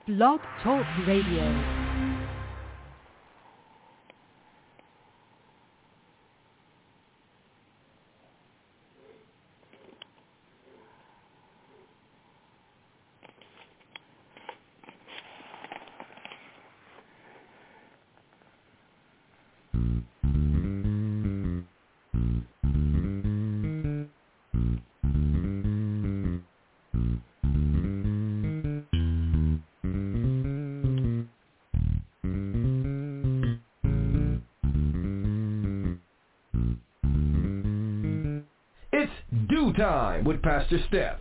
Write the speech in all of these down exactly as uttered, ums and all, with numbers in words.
Blog Talk Radio. Time with Pastor Steph.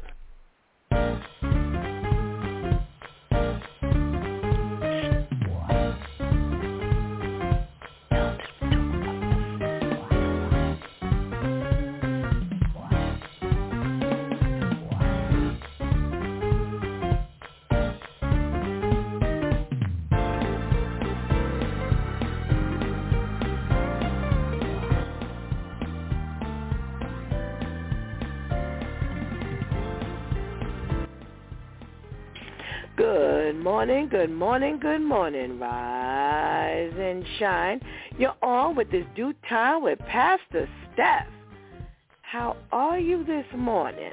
Good morning, good morning, good morning. Rise and shine. You're on with this due time with Pastor Steph. How are you this morning?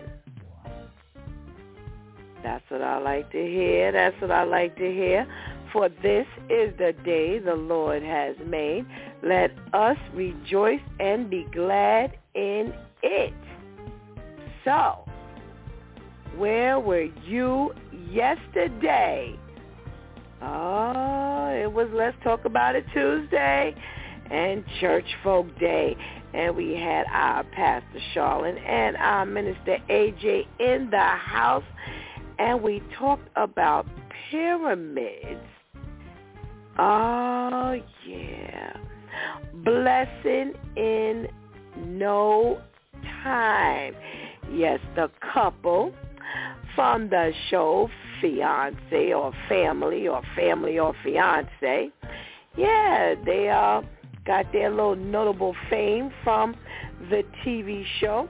That's what I like to hear. That's what I like to hear. For this is the day the Lord has made. Let us rejoice and be glad in it. So, where were you yesterday? Oh, it was Let's Talk About It Tuesday and Church Folk Day. And we had our Pastor Charlene and our Minister A J in the house. And we talked about pyramids. Oh, yeah. Blessing in no time. Yes, the couple from the show Fiance or Family or Family or Fiance. Yeah, they uh, got their little notable fame from the T V show.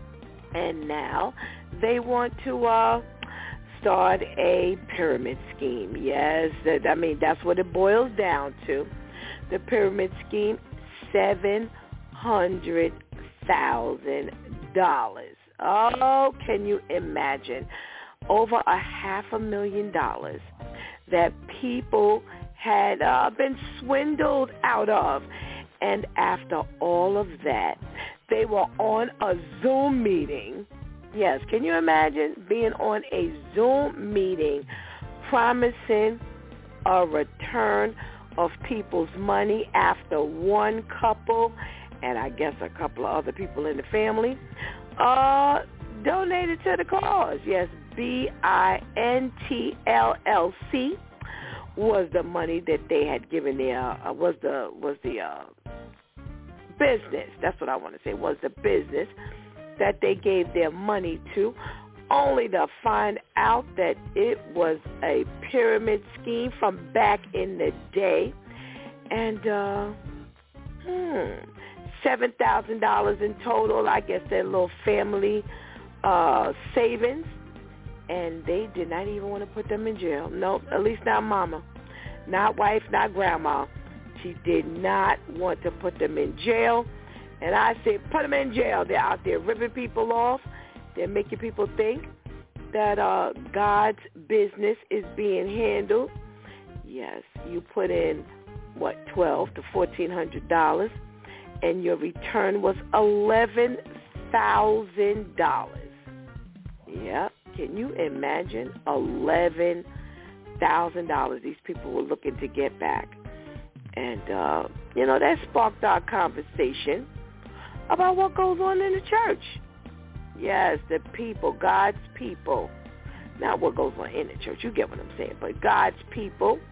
And now they want to uh, start a pyramid scheme. Yes, I mean, that's what it boils down to. The pyramid scheme, seven hundred thousand dollars. Oh, can you imagine? Over a half a million dollars that people had uh, been swindled out of. And after all of that, they were on a Zoom meeting. Yes, can you imagine being on a Zoom meeting promising a return of people's money after one couple, and I guess a couple of other people in the family, uh, donated to the cause. Yes, B I N T L L C was the money that they had given their, uh, was the, was the uh, business, that's what I want to say, was the business that they gave their money to, only to find out that it was a pyramid scheme from back in the day. And, uh, hmm, seven thousand dollars in total, I guess their little family uh, savings. And they did not even want to put them in jail. No, at least not mama. Not wife, not grandma. She did not want to put them in jail. And I said, put them in jail. They're out there ripping people off. They're making people think that uh, God's business is being handled. Yes, you put in, what, twelve to fourteen hundred dollars, and your return was eleven thousand dollars. Yep. Can you imagine eleven thousand dollars these people were looking to get back? And, uh, you know, that sparked our conversation about what goes on in the church. Yes, the people, God's people. Not what goes on in the church, you get what I'm saying, but God's people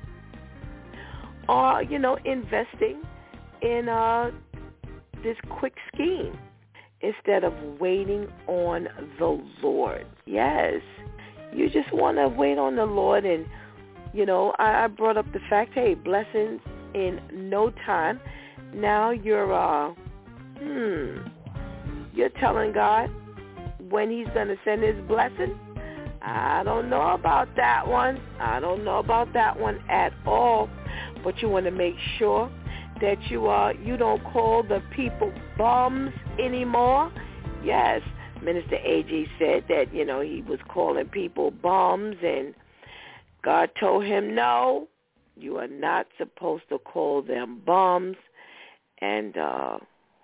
are, you know, investing in uh, this quick scheme instead of waiting on the Lord. Yes, you just want to wait on the Lord. And, you know, I, I brought up the fact, hey, blessings in no time. Now you're, uh, hmm, you're telling God when he's going to send his blessing. I don't know about that one. I don't know about that one at all. But you want to make sure that you uh, you don't call the people bums anymore. Yes, Minister A G said that, you know, he was calling people bums, and God told him, no, you are not supposed to call them bums. And uh,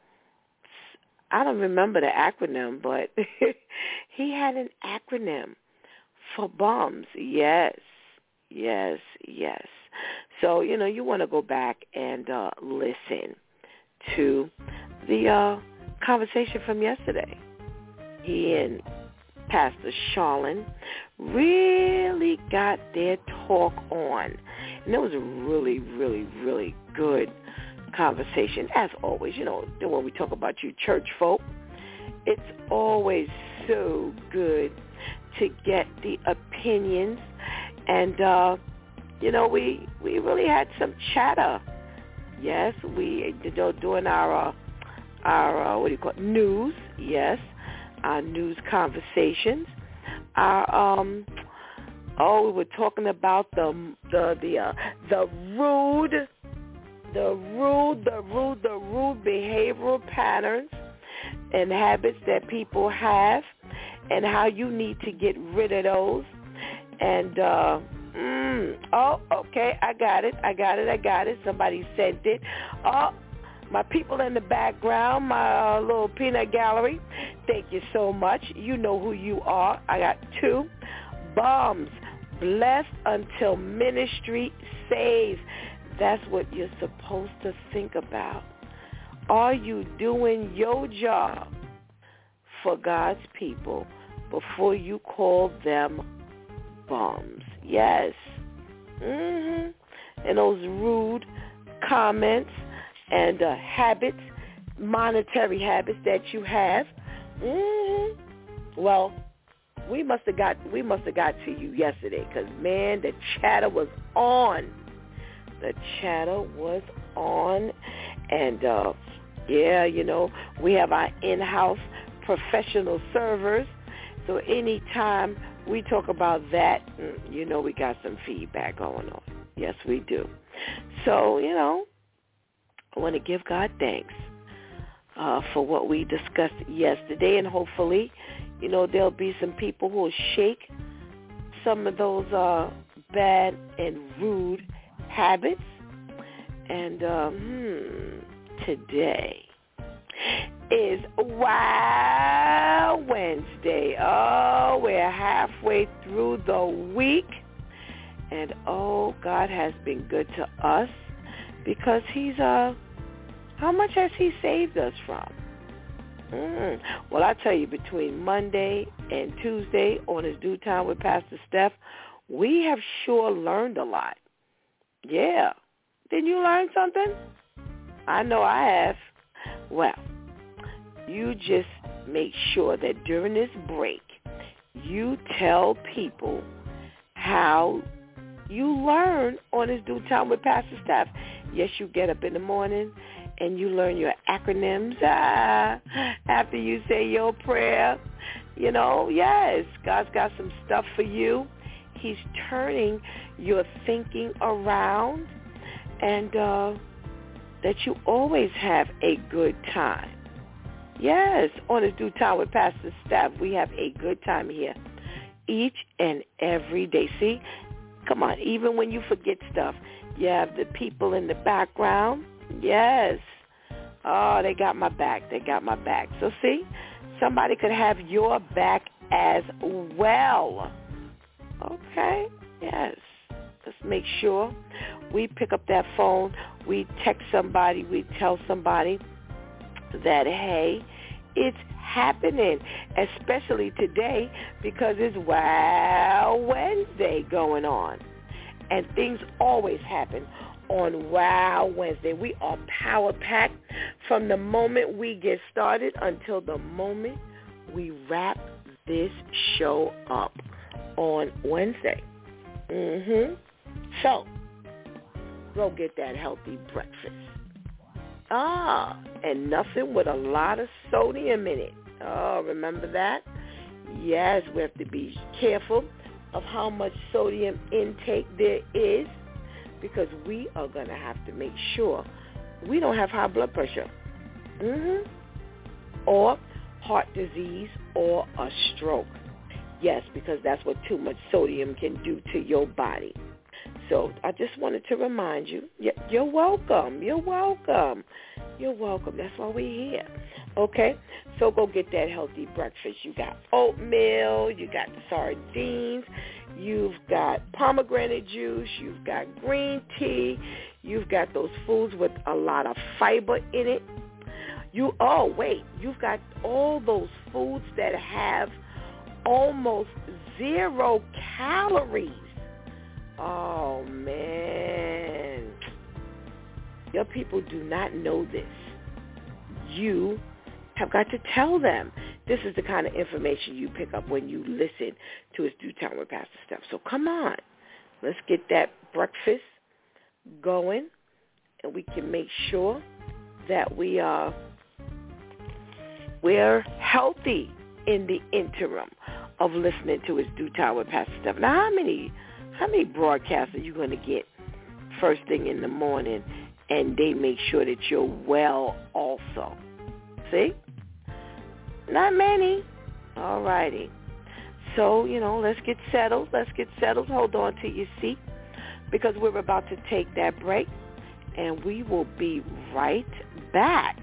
I don't remember the acronym, but he had an acronym for bums. Yes, yes, yes. So, you know, you want to go back and uh, listen to the uh, conversation from yesterday. He and Pastor Charlene really got their talk on. And it was a really, really, really good conversation. As always, you know, when we talk about you church folk, it's always so good to get the opinions. And, uh, you know, we, we really had some chatter. Yes, we, you know, doing our, uh, our uh, what do you call it, news, yes, our news conversations. Our, um, oh, we were talking about the, the, the, uh, the rude, the rude, the rude, the rude behavioral patterns and habits that people have and how you need to get rid of those. And, uh, mm, oh, okay, I got it, I got it, I got it. Somebody sent it. Oh, my people in the background, my uh, little peanut gallery, thank you so much. You know who you are. I got two. Bombs, blessed until ministry saves. That's what you're supposed to think about. Are you doing your job for God's people before you call them bums? Yes. Mm-hmm. And those rude comments and uh, habits, monetary habits that you have. Mm-hmm. Well, we must have got we must have got to you yesterday, because man, the chatter was on. The chatter was on, and uh, yeah, you know, we have our in-house professional servers, so anytime we talk about that, you know, we got some feedback going on. Yes, we do. So, you know, I want to give God thanks uh, for what we discussed yesterday, and hopefully, you know, there'll be some people who will shake some of those uh, bad and rude habits. And um, hmm, today is Wow Wednesday. Oh, we're halfway through the week. And oh, God has been good to us, because he's, uh, how much has he saved us from? Mm. Well, I tell you, between Monday and Tuesday on his Due Time with Pastor Steph, we have sure learned a lot. Yeah. Didn't you learn something? I know I have. Well, you just make sure that during this break, you tell people how you learn on his Due Time with Pastor Steph. Yes, you get up in the morning and you learn your acronyms ah, after you say your prayer. You know, yes, God's got some stuff for you. He's turning your thinking around, and uh, that you always have a good time. Yes, on his Due Time with Pastor Steph, we have a good time here each and every day. See, come on, even when you forget stuff, you have the people in the background. Yes. Oh, they got my back. They got my back. So see, somebody could have your back as well. Okay? Yes. Let's make sure we pick up that phone. We text somebody. We tell somebody that, hey, it's happening, especially today, because it's Wow Wednesday going on. And things always happen on Wow Wednesday. We are power-packed from the moment we get started until the moment we wrap this show up on Wednesday. Mm-hmm. So, go get that healthy breakfast. Ah, and nothing with a lot of sodium in it. Oh, remember that? Yes, we have to be careful of how much sodium intake there is, because we are going to have to make sure we don't have high blood pressure, mm-hmm. or heart disease, or a stroke. Yes, because that's what too much sodium can do to your body. So I just wanted to remind you, you're welcome. You're welcome. You're welcome. That's why we're here. Okay? So go get that healthy breakfast. You got oatmeal. You got sardines. You've got pomegranate juice. You've got green tea. You've got those foods with a lot of fiber in it. You Oh, wait. You've got all those foods that have almost zero calories. Oh, man. Your people do not know this. You have got to tell them. This is the kind of information you pick up when you listen to It's Due Time with Pastor Steph. So come on. Let's get that breakfast going, and we can make sure that we are we're healthy in the interim of listening to It's Due Time with Pastor Steph. Now, how many how many broadcasts are you going to get first thing in the morning, and they make sure that you're well also? See? Not many. All righty. So, you know, let's get settled. Let's get settled. Hold on to your seat, because we're about to take that break, and we will be right back.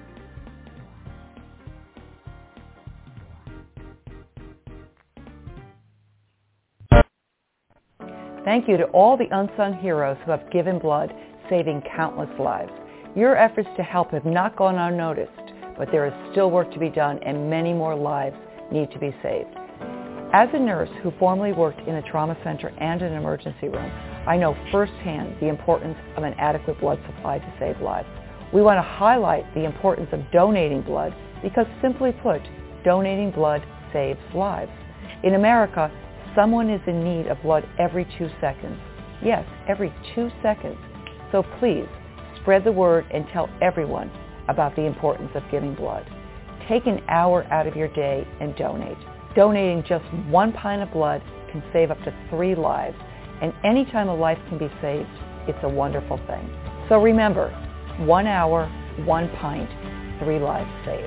Thank you to all the unsung heroes who have given blood, saving countless lives. Your efforts to help have not gone unnoticed, but there is still work to be done, and many more lives need to be saved. As a nurse who formerly worked in a trauma center and an emergency room, I know firsthand the importance of an adequate blood supply to save lives. We want to highlight the importance of donating blood because, simply put, donating blood saves lives. In America, someone is in need of blood every two seconds. Yes, every two seconds. So please, spread the word and tell everyone about the importance of giving blood. Take an hour out of your day and donate. Donating just one pint of blood can save up to three lives, and any time a life can be saved, it's a wonderful thing. So remember, one hour, one pint, three lives saved.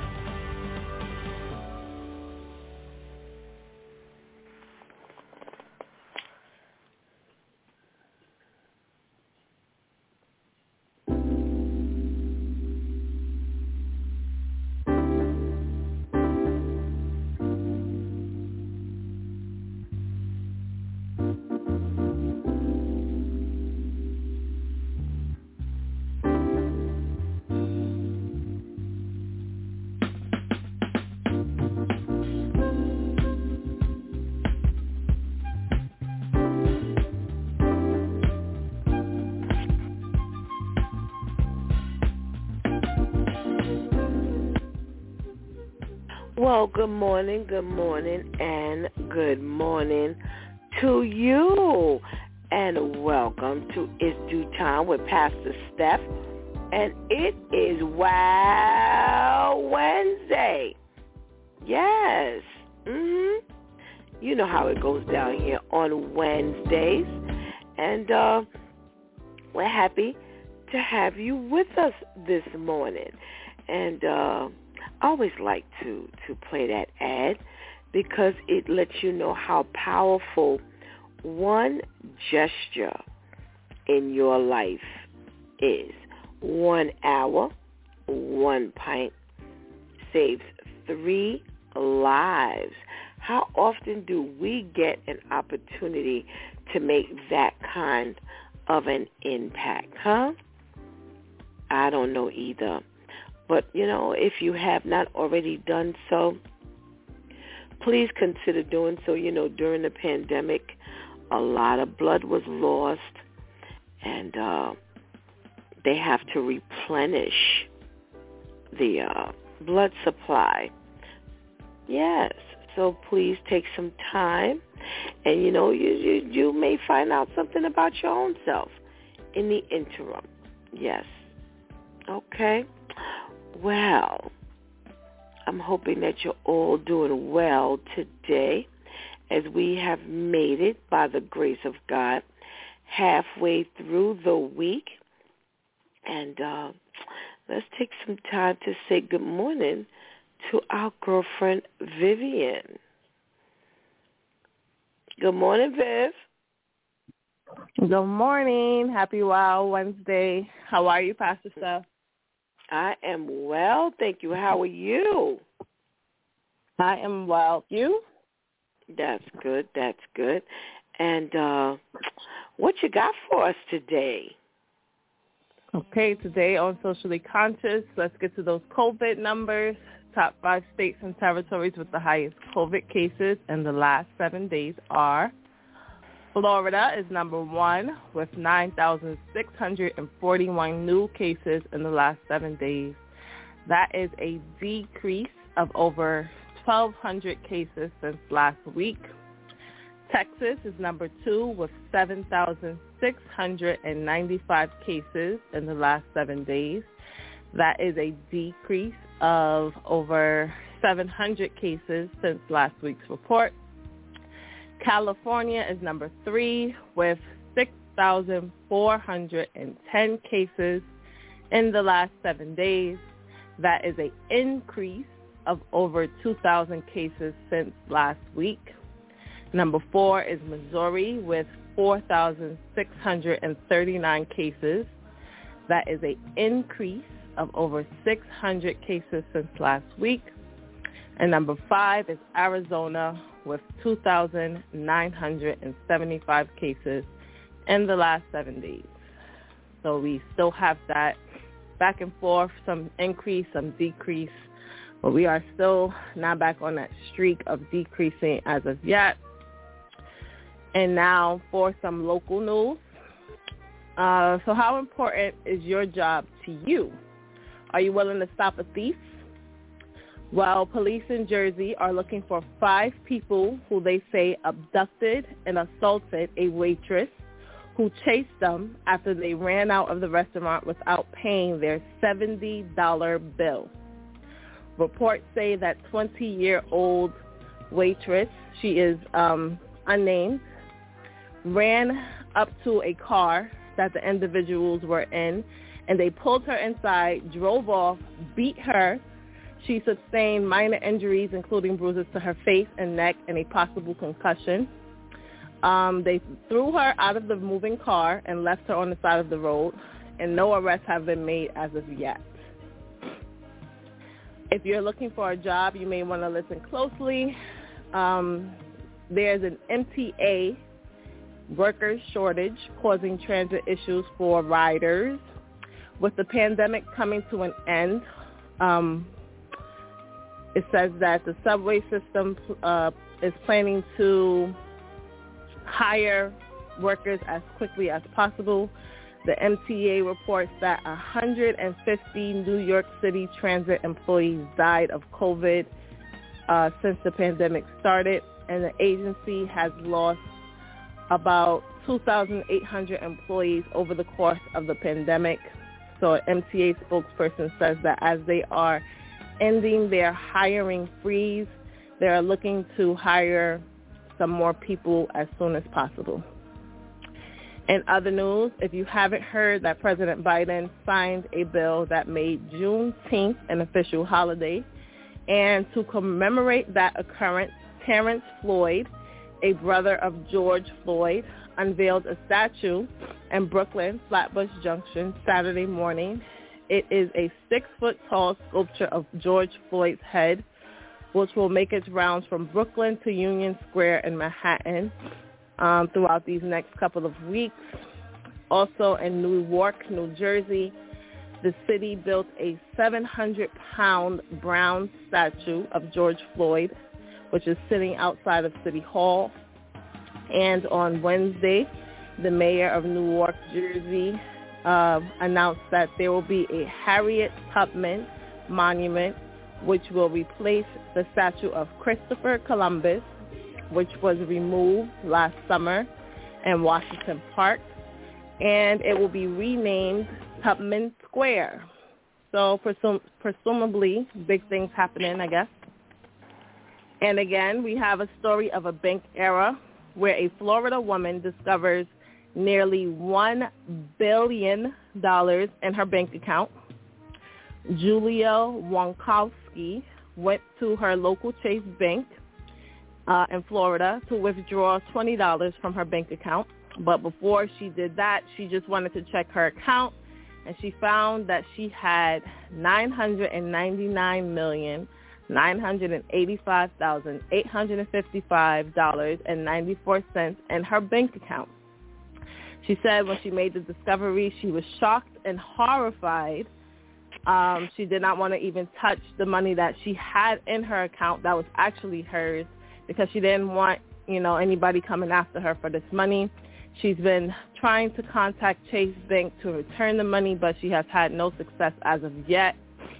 Well, good morning, good morning, and good morning to you. And welcome to It's Due Time with Pastor Steph. And it is Wow Wednesday. Yes. Mm-hmm. You know how it goes down here on Wednesdays. And uh, we're happy to have you with us this morning. And uh I always like to, to play that ad because it lets you know how powerful one gesture in your life is. One hour, one pint saves three lives. How often do we get an opportunity to make that kind of an impact, huh? I don't know either. But, you know, if you have not already done so, please consider doing so. You know, during the pandemic, a lot of blood was lost, and uh, they have to replenish the uh, blood supply. Yes, so please take some time, and, you know, you, you, you may find out something about your own self in the interim. Yes. Okay. Well, I'm hoping that you're all doing well today as we have made it, by the grace of God, halfway through the week. And uh, let's take some time to say good morning to our girlfriend, Vivian. Good morning, Viv. Good morning. Happy Wow Wednesday. How are you, Pastor Steph? I am well, thank you. How are you? I am well. You? That's good. That's good. And uh, what you got for us today? Okay, today on Socially Conscious, let's get to those COVID numbers. Top five states and territories with the highest COVID cases in the last seven days are: Florida is number one with nine thousand six hundred forty-one new cases in the last seven days. That is a decrease of over twelve hundred cases since last week. Texas is number two with seven thousand six hundred ninety-five cases in the last seven days. That is a decrease of over seven hundred cases since last week's report. California is number three with six thousand four hundred ten cases in the last seven days. That is an increase of over two thousand cases since last week. Number four is Missouri with four thousand six hundred thirty-nine cases. That is an increase of over six hundred cases since last week. And number five is Arizona with two thousand nine hundred seventy-five cases in the last seven days. So we still have that back and forth, some increase, some decrease, but we are still not back on that streak of decreasing as of yet. And now for some local news. Uh, so how important is your job to you? Are you willing to stop a thief? Well, police in Jersey are looking for five people who they say abducted and assaulted a waitress who chased them after they ran out of the restaurant without paying their seventy dollars bill. Reports say that twenty-year-old waitress, she is um, unnamed, ran up to a car that the individuals were in, and they pulled her inside, drove off, beat her. She sustained minor injuries, including bruises to her face and neck and a possible concussion. Um, they threw her out of the moving car and left her on the side of the road, and no arrests have been made as of yet. If you're looking for a job, you may want to listen closely. Um, there's an M T A workers shortage causing transit issues for riders. With the pandemic coming to an end, um, it says that the subway system uh, is planning to hire workers as quickly as possible. The M T A reports that one hundred fifty New York City transit employees died of COVID uh, since the pandemic started, and the agency has lost about two thousand eight hundred employees over the course of the pandemic. So an M T A spokesperson says that as they are ending their hiring freeze, they are looking to hire some more people as soon as possible. In other news, if you haven't heard that President Biden signed a bill that made Juneteenth an official holiday, and to commemorate that occurrence, Terrence Floyd, a brother of George Floyd, unveiled a statue in Brooklyn, Flatbush Junction, Saturday morning. It is a six-foot-tall sculpture of George Floyd's head, which will make its rounds from Brooklyn to Union Square in Manhattan um, throughout these next couple of weeks. Also in Newark, New Jersey, the city built a seven hundred pound bronze statue of George Floyd, which is sitting outside of City Hall. And on Wednesday, the mayor of Newark, Jersey, uh, announced that there will be a Harriet Tubman monument, which will replace the statue of Christopher Columbus, which was removed last summer in Washington Park, and it will be renamed Tubman Square. So presum- presumably big things happening, I guess. And again, we have a story of a bank error where a Florida woman discovers nearly one billion dollars in her bank account. Julia Wonkowski went to her local Chase Bank uh, in Florida to withdraw twenty dollars from her bank account. But before she did that, she just wanted to check her account, and she found that she had nine hundred ninety-nine million dollars nine hundred eighty-five thousand eight hundred fifty-five dollars and ninety-four cents in her bank account. She said when she made the discovery, she was shocked and horrified. Um, she did not want to even touch the money that she had in her account that was actually hers, because she didn't want, you know, anybody coming after her for this money. She's been trying to contact Chase Bank to return the money, but she has had no success as of yet.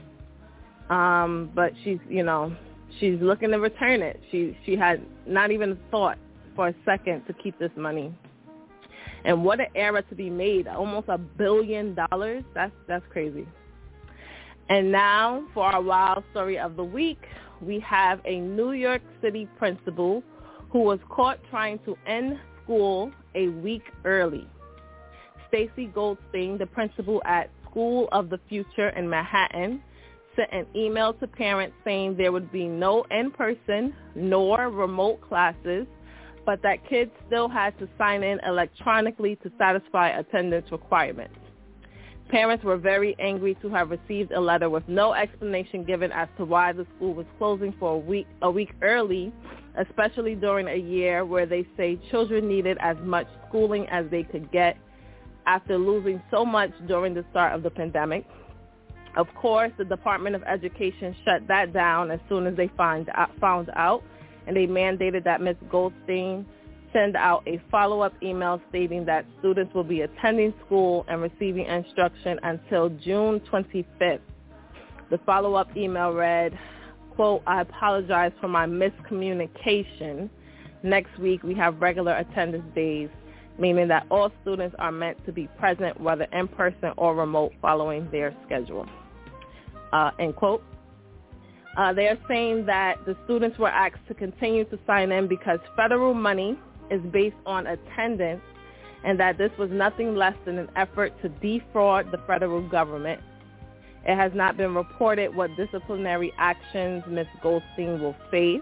Um, but she's, you know, she's looking to return it. She she had not even thought for a second to keep this money. And what an error to be made! Almost a billion dollars. That's that's crazy. And now for our wild story of the week, we have a New York City principal who was caught trying to end school a week early. Stacy Goldstein, the principal at School of the Future in Manhattan, sent an email to parents saying there would be no in-person nor remote classes, but that kids still had to sign in electronically to satisfy attendance requirements. Parents were very angry to have received a letter with no explanation given as to why the school was closing for a week a week early, especially during a year where they say children needed as much schooling as they could get after losing so much during the start of the pandemic. Of course, the Department of Education shut that down as soon as they find out, found out, and they mandated that Miz Goldstein send out a follow-up email stating that students will be attending school and receiving instruction until June twenty-fifth. The follow-up email read, quote, "I apologize for my miscommunication. Next week we have regular attendance days, meaning that all students are meant to be present, whether in person or remote, following their schedule." Uh, end quote. Uh, they are saying that the students were asked to continue to sign in because federal money is based on attendance, and that this was nothing less than an effort to defraud the federal government. It has not been reported what disciplinary actions Miz Goldstein will face.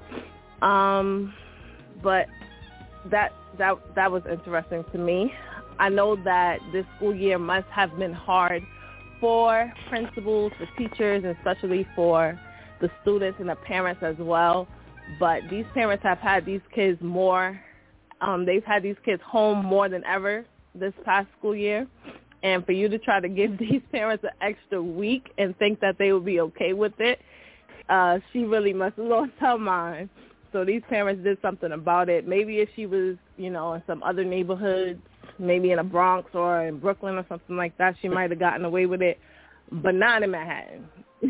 Um, but that that that was interesting to me. I know that this school year must have been hard for principals, for teachers, and especially for the students and the parents as well. But these parents have had these kids more, um, they've had these kids home more than ever this past school year. And for you to try to give these parents an extra week and think that they will be okay with it, uh, she really must have lost her mind. So these parents did something about it. Maybe if she was, you know, in some other neighborhoods, maybe in the Bronx or in Brooklyn or something like that, she might have gotten away with it, but not in Manhattan.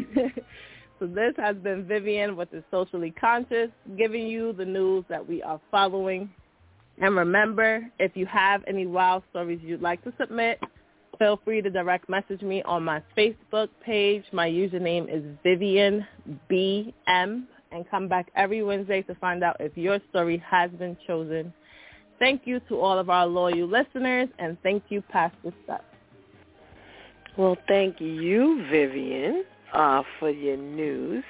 So this has been Vivian with the Socially Conscious, giving you the news that we are following. And remember, if you have any wild stories you'd like to submit, feel free to direct message me on my Facebook page. My username is Vivian B M, and come back every Wednesday to find out if your story has been chosen. Thank you to all of our loyal listeners, and thank you, Pastor Steph. Well, thank you, Vivian, uh, for your news.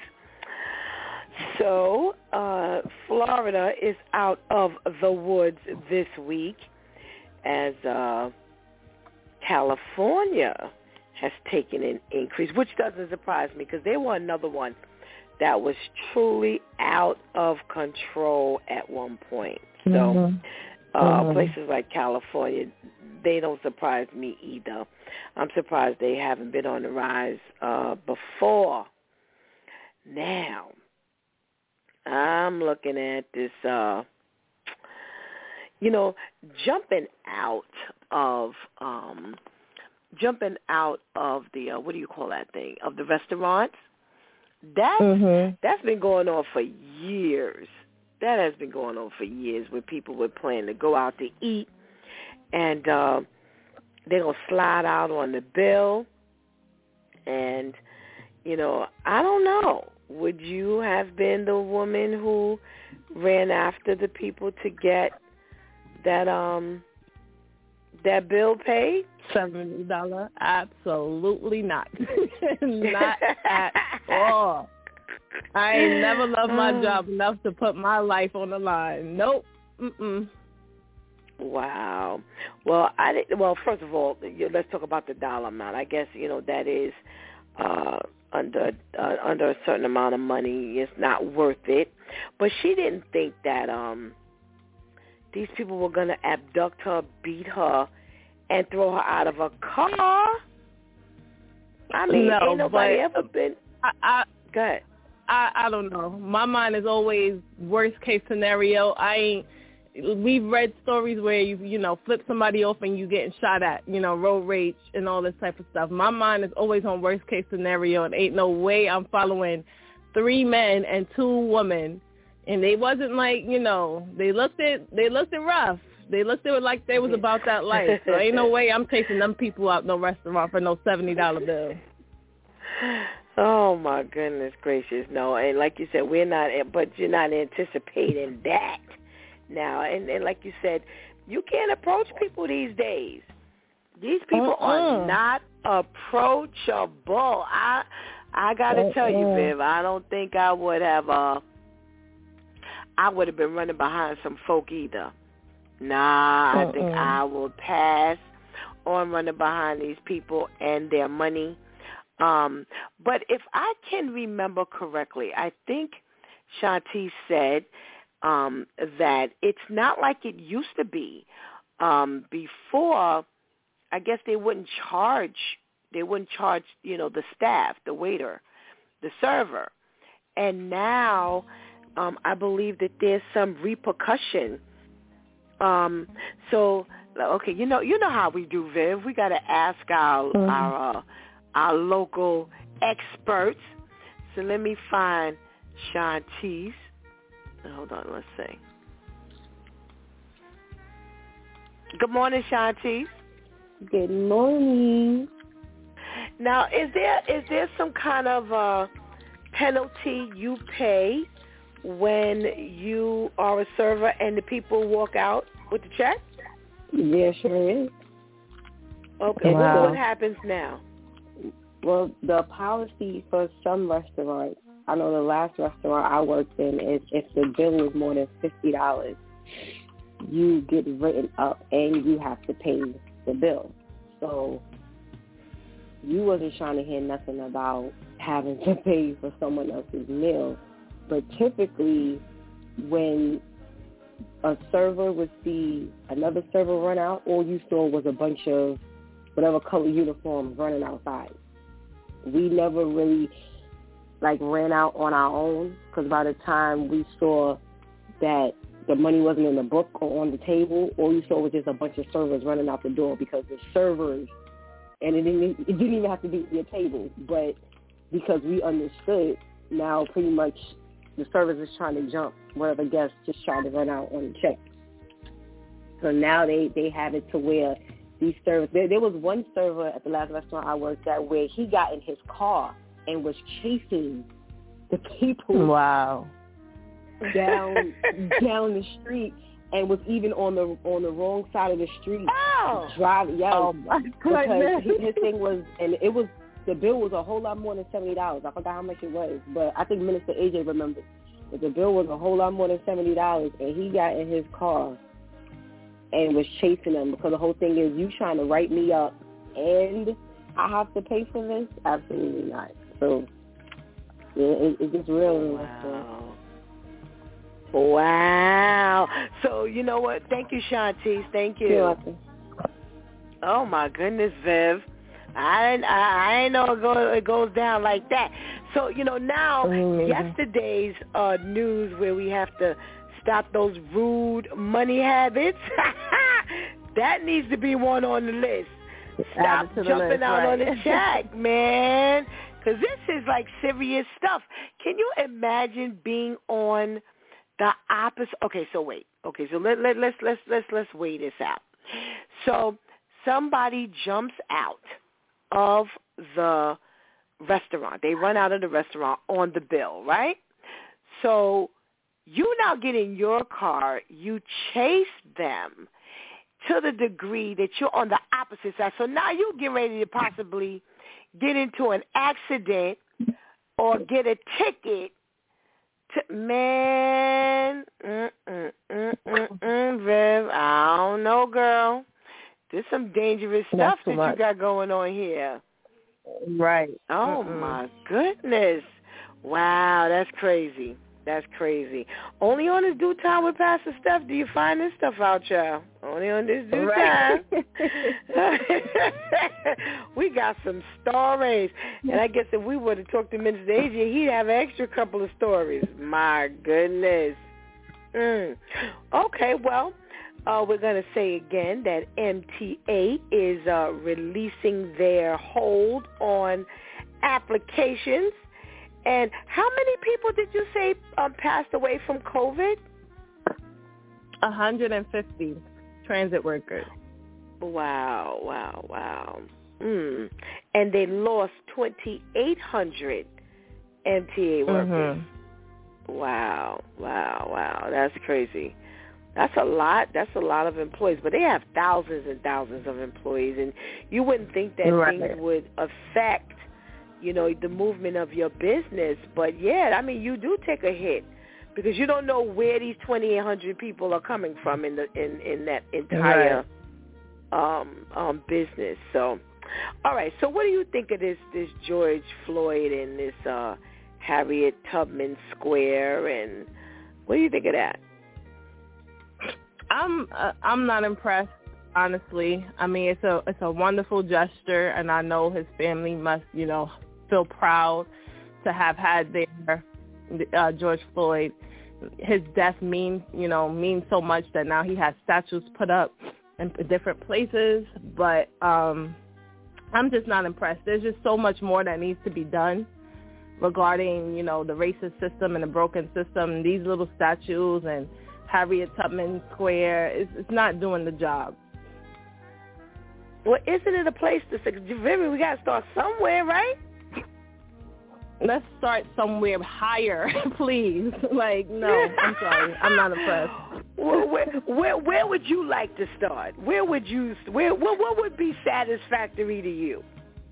So, uh, Florida is out of the woods this week as uh, California has taken an increase, which doesn't surprise me because they were another one that was truly out of control at one point. So mm-hmm. Uh, mm-hmm. places like California, they don't surprise me either. I'm surprised they haven't been on the rise uh, before. Now, I'm looking at this, uh, you know, jumping out of, um, jumping out of the, uh, what do you call that thing, of the restaurants. That's, mm-hmm. that's been going on for years. That has been going on for years where people were planning to go out to eat, and uh, they're going to slide out on the bill, And, you know, I don't know. Would you have been the woman who ran after the people to get that um that bill paid? seventy dollars? Absolutely not. Not at all. I ain't never loved my job enough to put my life on the line. Nope. Mm-mm. Wow. Well, I did, well, first of all, let's talk about the dollar amount. I guess, you know, that is uh, under uh, under a certain amount of money. It's not worth it. But she didn't think that um, these people were going to abduct her, beat her, and throw her out of a car. I mean, no, ain't nobody but ever been. I, I, Go ahead. I, I don't know. My mind is always worst case scenario. I ain't. We've read stories where you you know flip somebody off and you getting shot at, you know, road rage and all this type of stuff. My mind is always on worst case scenario, and ain't no way I'm following three men and two women, and they wasn't like you know they looked at they looked at rough. They looked at it like they was about that life. So ain't no way I'm taking them people out no restaurant for no seventy dollar bill. Oh my goodness gracious, no! And like you said, we're not, but you're not anticipating that. Now, and, and like you said, you can't approach people these days. These people uh-uh. are not approachable. I I gotta uh-uh. tell you, Viv, I don't think I would have. Uh, I would have been running behind some folk either. Nah, uh-uh. I think I will pass on running behind these people and their money. Um, but if I can remember correctly, I think Shanti said. Um, that it's not like it used to be. Um, before, I guess they wouldn't charge, they wouldn't charge, you know, the staff, the waiter, the server. And now um, I believe that there's some repercussion. Um, so, okay, you know, you know how we do, Viv. We got to ask our, mm-hmm. our, uh, our local experts. So let me find Shanti's. Hold on, let's see. Good morning, Shanti. Good morning. Now, is there is there some kind of uh, penalty you pay when you are a server and the people walk out with the check? Yeah, sure is. Okay, wow. What happens now? Well, the policy for some restaurants, I know the last restaurant I worked in is if the bill was more than fifty dollars, you get written up and you have to pay the bill. So you wasn't trying to hear nothing about having to pay for someone else's meal. But typically when a server would see another server run out, all you saw was a bunch of whatever color uniforms running outside. We never really like ran out on our own, because by the time we saw that the money wasn't in the book or on the table, all you saw was just a bunch of servers running out the door, because the servers, and it didn't, it didn't even have to be at your table, but because we understood, now pretty much the servers is trying to jump wherever guests just trying to run out on the check. So now they, they have it to where these servers, there, there was one server at the last restaurant I worked at where he got in his car and was chasing the people wow. down down the street, and was even on the on the wrong side of the street. Oh, driving, yeah, oh my because goodness. his, his thing was, and it was the bill was a whole lot more than seventy dollars. I forgot how much it was, but I think Minister A J remembers. But the bill was a whole lot more than seventy dollars, and he got in his car and was chasing them, because the whole thing is, you trying to write me up and I have to pay for this? Absolutely not. So yeah, it, it gets real. Wow. Wow. So you know what? Thank you, Shantice. Thank you. You're welcome. Oh my goodness, Viv. I I, I didn't know it, go, it goes down like that. So you know now, mm-hmm. yesterday's uh, news where we have to stop those rude money habits. That needs to be one on the list. Stop jumping list, out right. on the check, man. Because this is like serious stuff. Can you imagine being on the opposite? Okay, so wait. Okay, so let, let, let's let's let's let's weigh this out. So somebody jumps out of the restaurant. They run out of the restaurant on the bill, right? So you now get in your car, you chase them to the degree that you're on the opposite side. So now you get ready to possibly get into an accident or get a ticket. To, man, mm, mm, mm, mm, mm, Viv, I don't know, girl. There's some dangerous stuff that much. you got going on here. Right. Oh, Mm-mm. my goodness. Wow, that's crazy. That's crazy. Only on this due time with Pastor Steph do you find this stuff out, child. Only on this due right. time. We got some stories. And I guess if we were to talk to Minister Adrian, he'd have an extra couple of stories. My goodness. Mm. Okay, well, uh, we're going to say again that M T A is uh, releasing their hold on applications. And how many people did you say um, passed away from COVID? one hundred fifty transit workers. Wow, wow, wow. Mm. And they lost twenty-eight hundred M T A workers. Mm-hmm. Wow, wow, wow. That's crazy. That's a lot. That's a lot of employees. But they have thousands and thousands of employees. And you wouldn't think that right. things would affect, you know, the movement of your business. But, yeah, I mean, you do take a hit because you don't know where these twenty-eight hundred people are coming from in the in, in that entire right. um, um, business. So, all right. So what do you think of this, this George Floyd and this uh, Harriet Tubman Square? And what do you think of that? I'm uh, I'm not impressed, honestly. I mean, it's a it's a wonderful gesture, and I know his family must, you know, feel proud to have had their uh, George Floyd. His death means, you know, means so much that now he has statues put up in different places. But um, I'm just not impressed. There's just so much more that needs to be done regarding, you know, the racist system and the broken system. These little statues and Harriet Tubman Square, it's, it's not doing the job. Well, isn't it a place to say, we got to start somewhere, right? Let's start somewhere higher, please. Like, no, I'm sorry. I'm not impressed. Well, where, where, where would you like to start? Where would you, where, what, what would be satisfactory to you?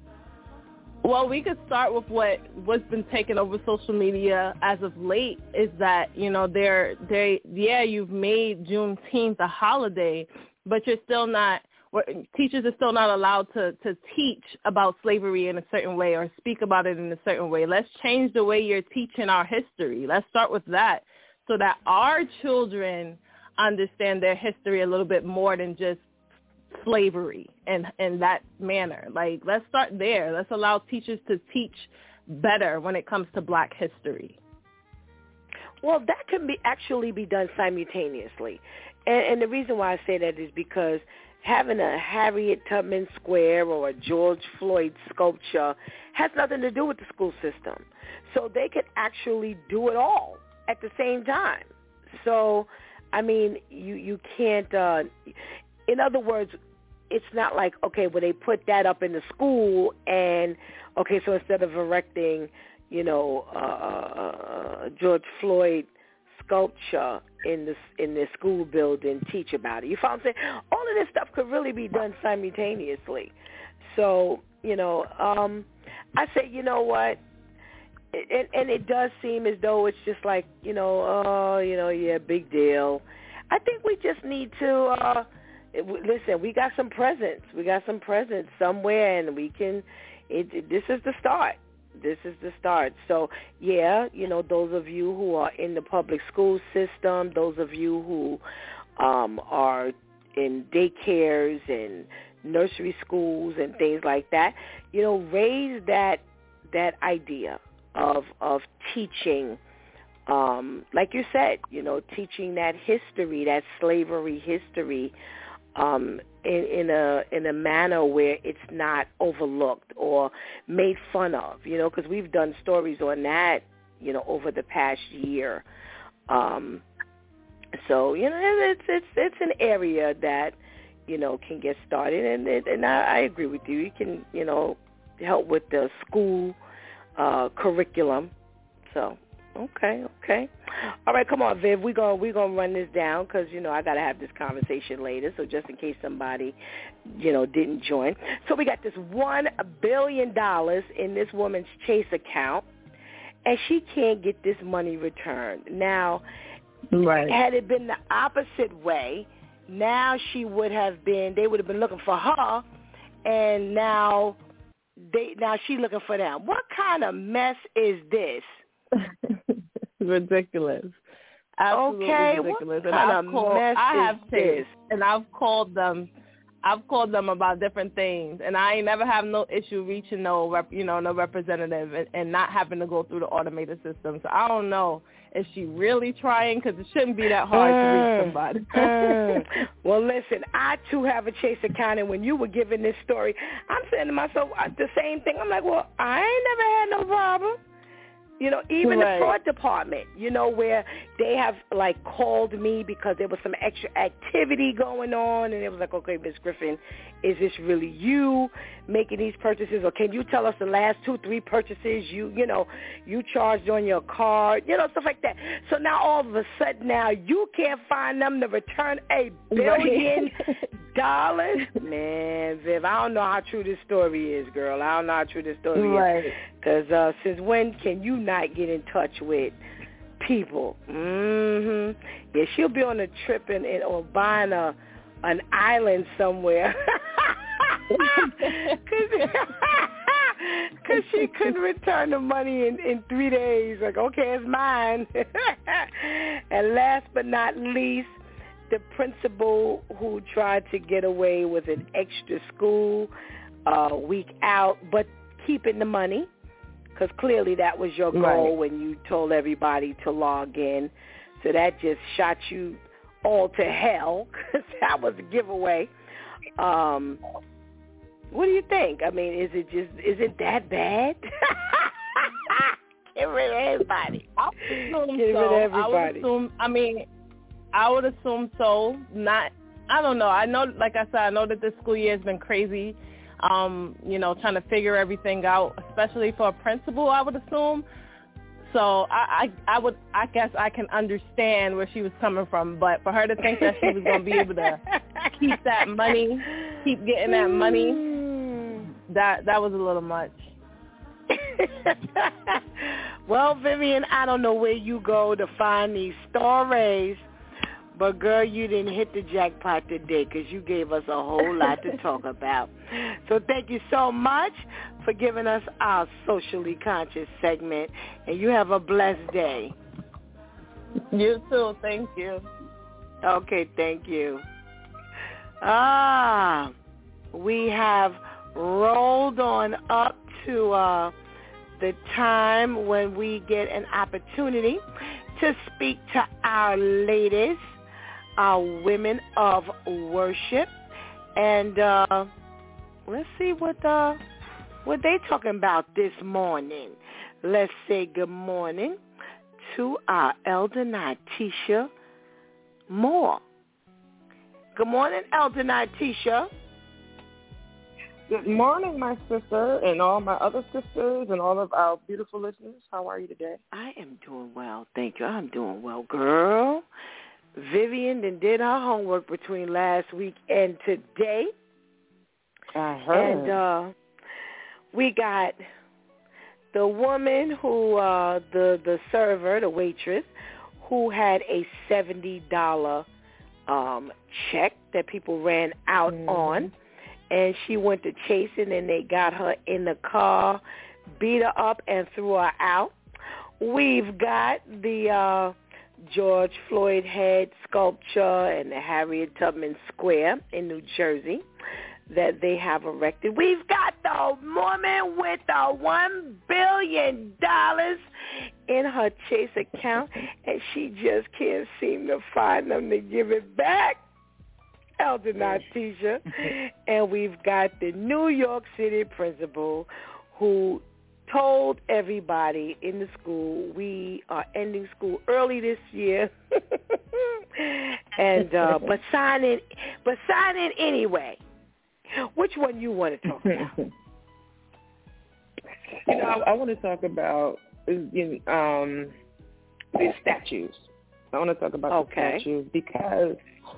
Well, we could start with what what's been taking over social media as of late is that, you know, they're, they, yeah, you've made Juneteenth a holiday, but you're still not, teachers are still not allowed to, to teach about slavery in a certain way or speak about it in a certain way. Let's change the way you're teaching our history. Let's start with that so that our children understand their history a little bit more than just slavery and in that manner. Like, let's start there. Let's allow teachers to teach better when it comes to Black history. Well, that can be actually be done simultaneously. And, and the reason why I say that is because having a Harriet Tubman Square or a George Floyd sculpture has nothing to do with the school system. So they could actually do it all at the same time. So, I mean, you, you can't, uh, in other words, it's not like, okay, well, they put that up in the school and, okay, so instead of erecting, you know, uh, George Floyd sculpture in the in the school building, teach about it. You follow what I'm saying? All of this stuff could really be done simultaneously. So, you know, um, I say, you know what? And, and it does seem as though it's just like, you know, oh, you know, yeah, big deal. I think we just need to, uh, listen, we got some presents. We got some presents somewhere, and we can, it, it, this is the start. This is the start. So, yeah, you know, those of you who are in the public school system, those of you who um, are in daycares and nursery schools and things like that, you know, raise that that idea of of teaching, um, like you said, you know, teaching that history, that slavery history, um, in, in a in a manner where it's not overlooked or made fun of, you know, because we've done stories on that, you know, over the past year. Um, so, you know, it's it's it's an area that, you know, can get started, and and I, I agree with you. You can, you know, help with the school uh, curriculum. So, okay, okay. All right, come on, Viv. We're going we gonna run this down because, you know, I got to have this conversation later, so just in case somebody, you know, didn't join. So we got this one billion dollars in this woman's Chase account, and she can't get this money returned. Now, right. had it been the opposite way, now she would have been, they would have been looking for her, and now they now she looking for them. What kind of mess is this? Ridiculous. Absolutely okay, ridiculous. What and kind I've of called, mess I have is taped, this? And I've called them. I've called them about different things, and I ain't never have no issue reaching no, rep, you know, no representative, and, and not having to go through the automated system. So I don't know if she really trying, because it shouldn't be that hard mm, to reach somebody. mm. Well, listen, I too have a Chase account, and when you were giving this story, I'm saying to myself the same thing. I'm like, well, I ain't never had no problem. You know, even right. the fraud department, you know, where they have, like, called me because there was some extra activity going on, and it was like, okay, Miz Griffin, is this really you making these purchases, or can you tell us the last two, three purchases you, you know, you charged on your card, you know, stuff like that. So now all of a sudden now you can't find them to return a billion dollars? Man, Viv, I don't know how true this story is, girl. I don't know how true this story right. is. Because uh, since when can you not get in touch with people? Mm-hmm. Yeah, she'll be on a trip and, and or buying a an island somewhere. Because she couldn't return the money in, in three days. Like, okay, it's mine. And last but not least, the principal who tried to get away with an extra school uh, week out, but keeping the money. Because clearly that was your goal right. when you told everybody to log in. So that just shot you all to hell, because that was a giveaway. Um, what do you think? I mean, is it just, is it that bad? Get rid of everybody. I would assume Get so. rid of everybody. I would assume, I mean, I would assume so. Not, I don't know. I know, like I said, I know that this school year has been crazy. Um, you know, trying to figure everything out, especially for a principal, I would assume. So I, I, I would, I guess I can understand where she was coming from, but for her to think that she was going to be able to keep that money, keep getting that money, that that was a little much. Well, Vivian, I don't know where you go to find these stories, but girl, you didn't hit the jackpot today because you gave us a whole lot to talk about. So thank you so much for giving us our socially conscious segment, and you have a blessed day. You too. Thank you. Okay, thank you. Ah, we have rolled on up to uh, the time when we get an opportunity to speak to our ladies, our women of worship, and uh, let's see what uh, what they talking about this morning. Let's say good morning to our elder Natisha Moore. Good morning, elder Natisha. Good morning, my sister, and all my other sisters, and all of our beautiful listeners. How are you today? I am doing well, thank you. I'm doing well, girl. Vivian then did her homework between last week and today. I heard. And uh, we got the woman who, uh, the, the server, the waitress, who had a seventy dollars um, check that people ran out mm-hmm. on. And she went to chasing, and they got her in the car, beat her up, and threw her out. We've got the uh, George Floyd head sculpture and the Harriet Tubman Square in New Jersey that they have erected. We've got the woman with the one billion dollars in her Chase account, and she just can't seem to find them to give it back. Elder Natisha. And we've got the New York City principal who told everybody in the school we are ending school early this year, and uh, but sign in, but sign in anyway. Which one you want to talk about? You know, I, I want to talk about you know, um, the statues. I want to talk about okay. the statues because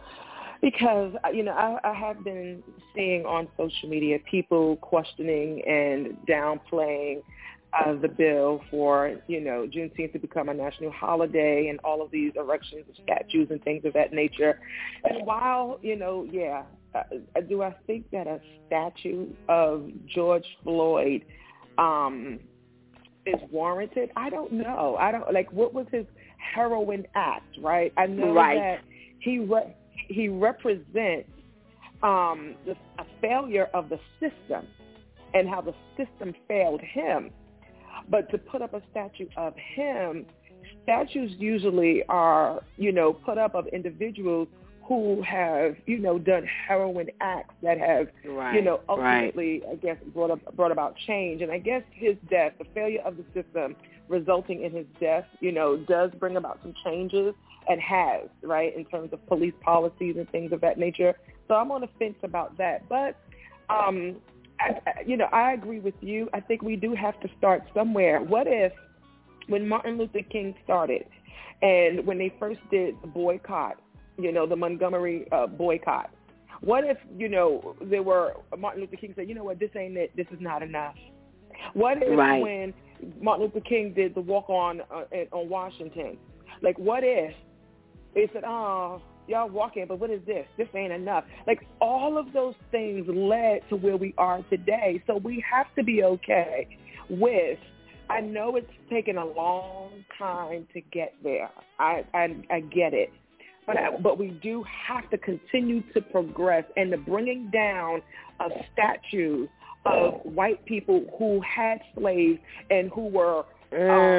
because you know I, I have been seeing on social media people questioning and downplaying uh, the bill for you know Juneteenth to become a national holiday and all of these erections of statues and things of that nature. And while you know, yeah, uh, do I think that a statue of George Floyd um, is warranted? I don't know. I don't like what was his heroin act, right? I know right. that he re- he represents um, the, a failure of the system and how the system failed him. But to put up a statue of him, statues usually are, you know, put up of individuals who have, you know, done heroin acts that have, right. you know, ultimately, right. I guess, brought up, brought about change. And I guess his death, the failure of the system resulting in his death, you know, does bring about some changes and has, right, in terms of police policies and things of that nature. So I'm on the fence about that. But, um, I, you know, I agree with you. I think we do have to start somewhere. What if when Martin Luther King started and when they first did the boycott, you know, the Montgomery uh, boycott, what if, you know, there were, Martin Luther King said, you know what, this ain't it, this is not enough. What if right. when Martin Luther King did the walk on uh, on Washington, like what if they said, oh, y'all walking, but what is this? This ain't enough. Like all of those things led to where we are today. So we have to be okay with, I know it's taken a long time to get there. I I, I get it. But, I, but we do have to continue to progress, and the bringing down of statues of white people who had slaves and who were um,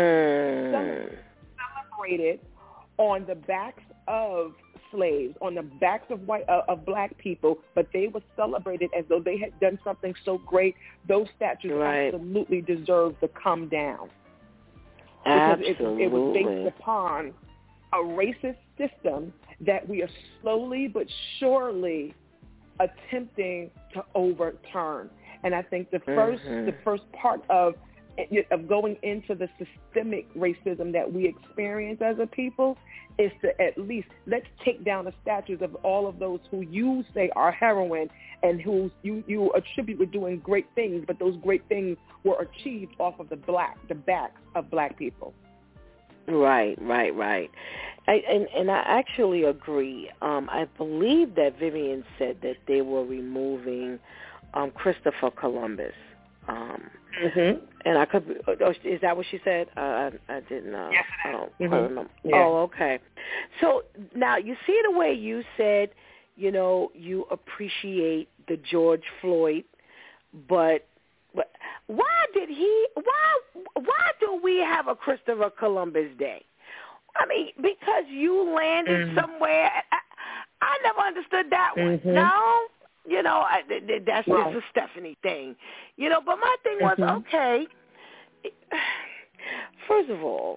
mm. celebrated on the backs of slaves, on the backs of white uh, of black people, but they were celebrated as though they had done something so great. Those statues right. absolutely deserve to come down. Absolutely. Because it, it was based upon a racist system that we are slowly but surely attempting to overturn. And I think the first mm-hmm. the first part of of going into the systemic racism that we experience as a people is to at least let's take down the statues of all of those who you say are heroin and who you, you attribute with doing great things, but those great things were achieved off of the black the backs of black people. Right, right, right. I, and, and I actually agree. Um, I believe that Vivian said that they were removing um, Christopher Columbus. Um, mm-hmm. And I could. Oh, is that what she said? Uh, I, I didn't know. Yes, I don't mm-hmm. remember. Yeah. Oh, okay. So now you see the way you said, you know, you appreciate the George Floyd, but. But why did he? Why? Why do we have a Christopher Columbus Day? I mean, because you landed mm. somewhere. I, I never understood that one. Mm-hmm. No, you know, I, that's right. just a Stephanie thing. You know, but my thing was mm-hmm. okay. First of all,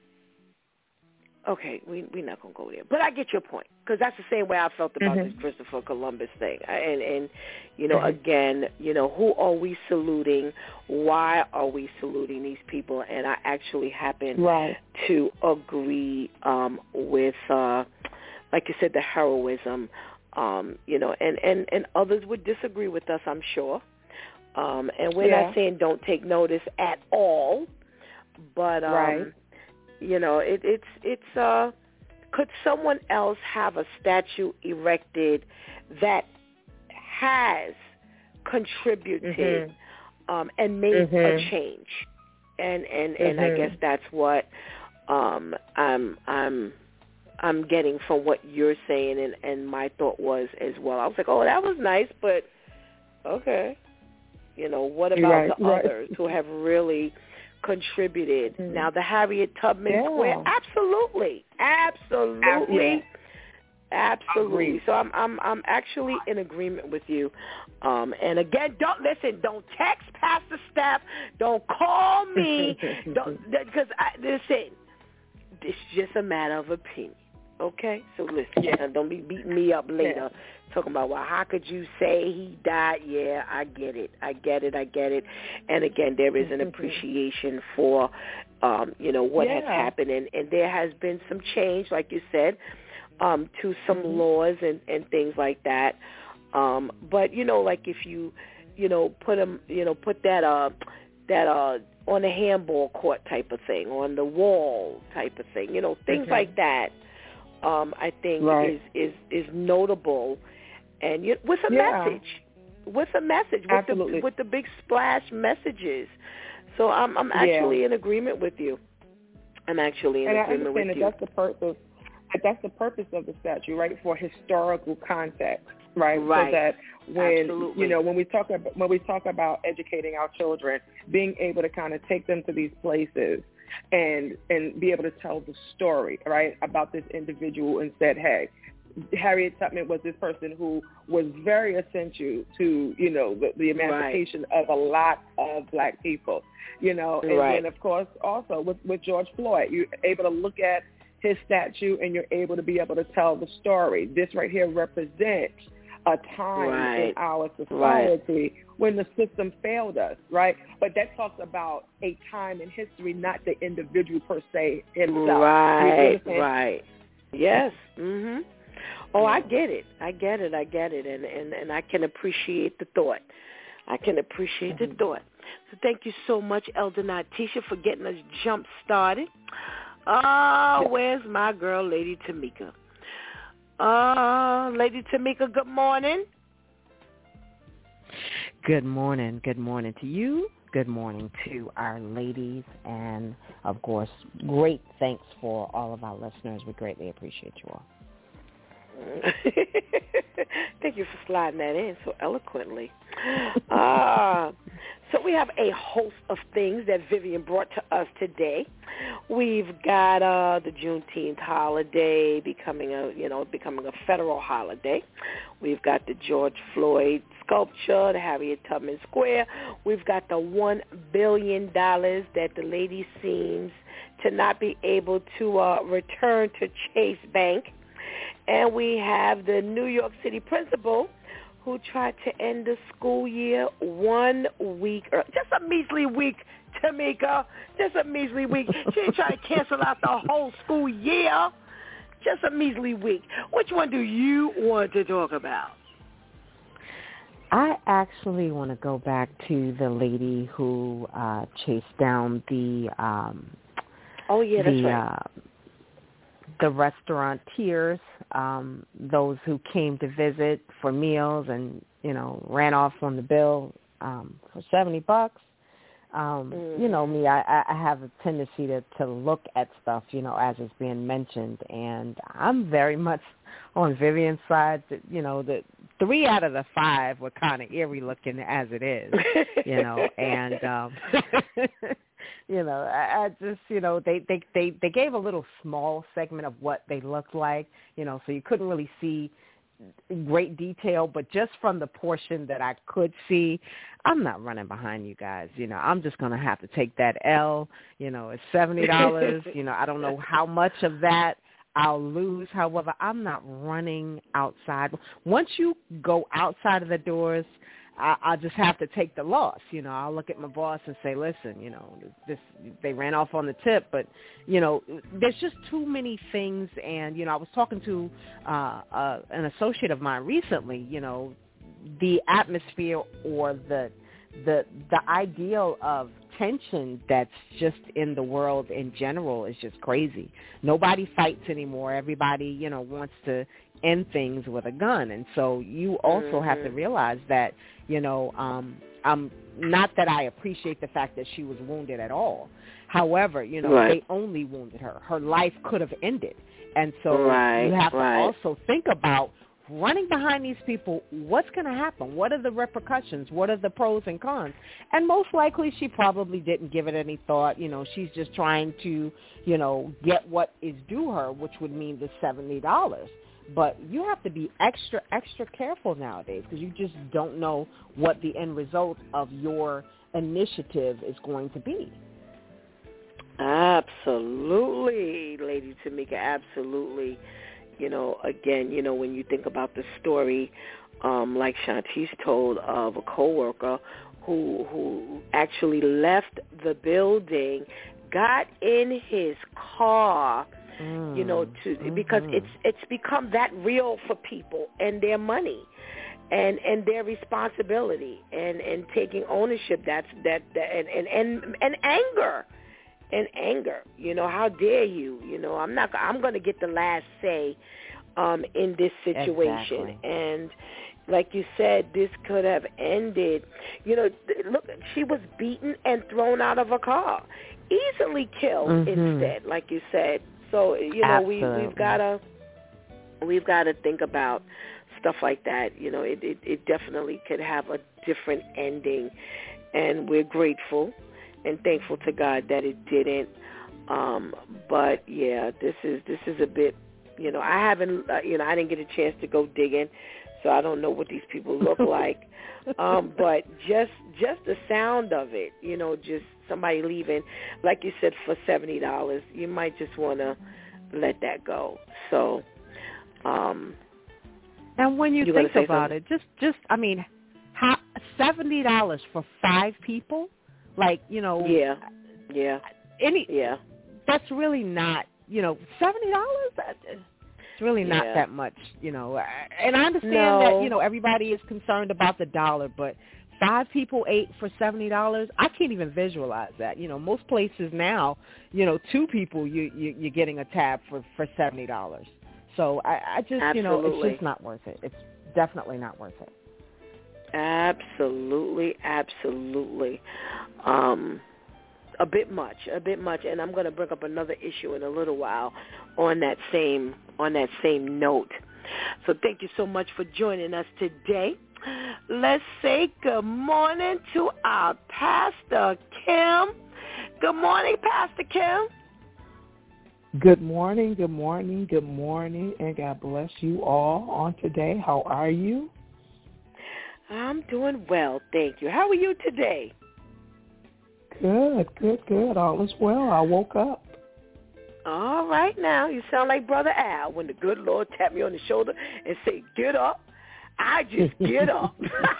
okay, we we're not gonna go there, but I get your point because that's the same way I felt about mm-hmm. this Christopher Columbus thing. And and you know, mm-hmm. again, you know, who are we saluting? Why are we saluting these people? And I actually happen right. to agree um, with, uh, like you said, the heroism. Um, you know, and, and, and others would disagree with us, I'm sure. Um, and we're yeah. not saying don't take notice at all, but um, right. you know, it, it's it's. Uh, could someone else have a statue erected that has contributed mm-hmm. um, and made mm-hmm. a change? And and, and mm-hmm. I guess that's what um, I'm I'm I'm getting from what you're saying, and, and my thought was as well. I was like, oh, that was nice, but okay, you know, what about right, the right. others who have really contributed? Mm-hmm. Now, the Harriet Tubman yeah. Square, absolutely, absolutely, absolutely. Agreed. So I'm I'm I'm actually in agreement with you. Um, and again, don't listen. Don't text Pastor Steph. Don't call me. don't because I listen. It's just a matter of opinion. Okay? So listen, Yeah. now don't be beating me up later yeah. talking about, well, how could you say he died? Yeah, I get it. I get it. I get it. And, again, there is an appreciation for, um, you know, what yeah. has happened. And, and there has been some change, like you said, um, to some mm-hmm. laws and, and things like that. Um, but, you know, like if you, you know, put them, you know, put that, uh, that, uh, on a handball court type of thing, on the wall type of thing, you know, things mm-hmm. like that, um, I think right. is, is, is notable, and you, with a yeah. message, with a message, with Absolutely. the with the big splash messages. So I'm I'm actually yeah. in agreement with you. I'm actually in and agreement with that you. That's the purpose. That's the purpose of the statute, right? For historical context, right? Right. So that when Absolutely. you know when we talk about when we talk about educating our children, being able to kind of take them to these places and and be able to tell the story, right, about this individual and said, hey, Harriet Tubman was this person who was very essential to, you know, the, the emancipation right. of a lot of black people, you know, and right. then of course also with, with George Floyd, you're able to look at his statue and you're able to be able to tell the story. This right here represents a time right. in our society right. when the system failed us, right? But that talks about a time in history, not the individual per se himself. Right, right. Yes. Mhm. Oh, I get it. I get it. I get it. And, and, and I can appreciate the thought. I can appreciate mm-hmm. the thought. So thank you so much, Elder Natisha, for getting us jump started. Oh, where's my girl, Lady Tamika? Uh, Lady Tamika, good morning. Good morning. Good morning to you. Good morning to our ladies. And, of course, great thanks for all of our listeners. We greatly appreciate you all. Thank you for sliding that in so eloquently. Uh, so we have a host of things that Vivian brought to us today. We've got uh, the Juneteenth holiday becoming a, you know, becoming a federal holiday. We've got the George Floyd sculpture, the Harriet Tubman Square. We've got the one billion dollars that the lady seems to not be able to uh, return to Chase Bank. And we have the New York City principal who tried to end the school year one week, or just a measly week, Tamika, just a measly week. She ain't trying to cancel out the whole school year, just a measly week. Which one do you want to talk about? I actually want to go back to the lady who uh, chased down the um, oh yeah, that's the, right. Uh, the restaurateurs, um, those who came to visit for meals and, you know, ran off on the bill um, for seventy bucks. Um, mm. You know me, I, I have a tendency to, to look at stuff, you know, as it's being mentioned. And I'm very much on Vivian's side. That, you know, the three out of the five were kind of eerie looking as it is, you know, and um, you know, I, I just, you know, they, they, they, they gave a little small segment of what they looked like, you know, so you couldn't really see great detail, but just from the portion that I could see, I'm not running behind you guys. You know, I'm just going to have to take that L. You know, it's seventy dollars. You know, I don't know how much of that I'll lose. However, I'm not running outside. Once you go outside of the doors, I, I'll just have to take the loss. You know, I'll look at my boss and say, listen, you know, this they ran off on the tip, but, you know, there's just too many things. And, you know, I was talking to uh, uh, an associate of mine recently, you know, the atmosphere or the the the ideal of tension that's just in the world in general is just crazy. Nobody fights anymore. Everybody, you know, wants to end things with a gun. And so you also mm-hmm. have to realize that, you know, um, um, not that I appreciate the fact that she was wounded at all. However, you know, right. they only wounded her. Her life could have ended. And so right, you have right. to also think about running behind these people, what's going to happen? What are the repercussions? What are the pros and cons? And most likely she probably didn't give it any thought. You know, she's just trying to, you know, get what is due her, which would mean the seventy dollars. But you have to be extra, extra careful nowadays because you just don't know what the end result of your initiative is going to be. Absolutely, Lady Tamika, absolutely. You know, again, you know, when you think about the story, um, like Shantice told, of a coworker who who actually left the building, got in his car, mm, you know, to mm-hmm. because it's it's become that real for people and their money. And, and their responsibility and, and taking ownership, that's that, that and, and, and, and anger. And anger, you know, how dare you? You know, I'm not. I'm going to get the last say um, in this situation. Exactly. And like you said, this could have ended. You know, look, she was beaten and thrown out of a car, easily killed mm-hmm. instead, like you said. So you know, Absolutely. we we've got to we've got to think about stuff like that. You know, it, it it definitely could have a different ending, and we're grateful and thankful to God that it didn't. Um, but yeah, this is this is a bit, you know, I haven't, uh, you know, I didn't get a chance to go digging, so I don't know what these people look like. um, but just just the sound of it, you know, just somebody leaving, like you said, for seventy dollars, you might just want to let that go. So, um, and when you, you think about something? it, just just I mean, how, seventy dollars for five people. Like, you know, yeah, yeah, any, yeah. That's really not, you know, seventy dollars. That, it's really not yeah. that much, you know. And I understand no. that, you know, everybody is concerned about the dollar, but five people ate for seventy dollars. I can't even visualize that. You know, most places now, you know, two people you, you you're getting a tab for for seventy dollars. So I, I just, Absolutely. you know, it's just not worth it. It's definitely not worth it. Absolutely, absolutely. Um, a bit much, a bit much, and I'm going to bring up another issue in a little while on that same on that same note. So thank you so much for joining us today. Let's say good morning to our Pastor Kim. Good morning, Pastor Kim. Good morning, good morning, good morning, and God bless you all on today. How are you? I'm doing well, thank you. How are you today? Good, good, good. All is well. I woke up. All right now. You sound like Brother Al when the good Lord tapped me on the shoulder and say, get up. I just get up.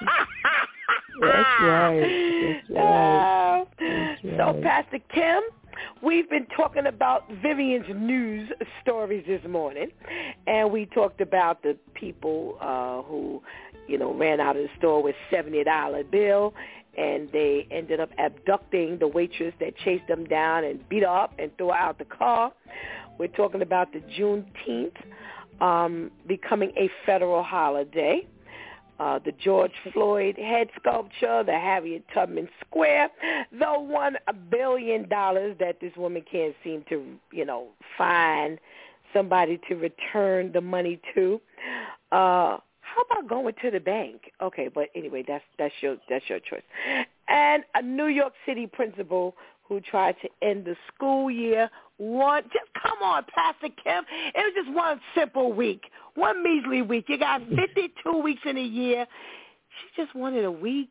That's right. That's right. Uh, That's right. So, Pastor Kim, we've been talking about Vivian's news stories this morning, and we talked about the people uh, who, you know, ran out of the store with seventy dollar bill, and they ended up abducting the waitress that chased them down and beat her up and threw her out the car. We're talking about the Juneteenth um, becoming a federal holiday. Uh, the George Floyd head sculpture, the Harriet Tubman Square, the one billion dollars that this woman can't seem to, you know, find somebody to return the money to. Uh, how about going to the bank? Okay, but anyway, that's that's your that's your choice. And a New York City principal who tried to end the school year. One, just come on, Pastor Kim. It was just one simple week, one measly week. You got fifty-two weeks in a year. She just wanted a week.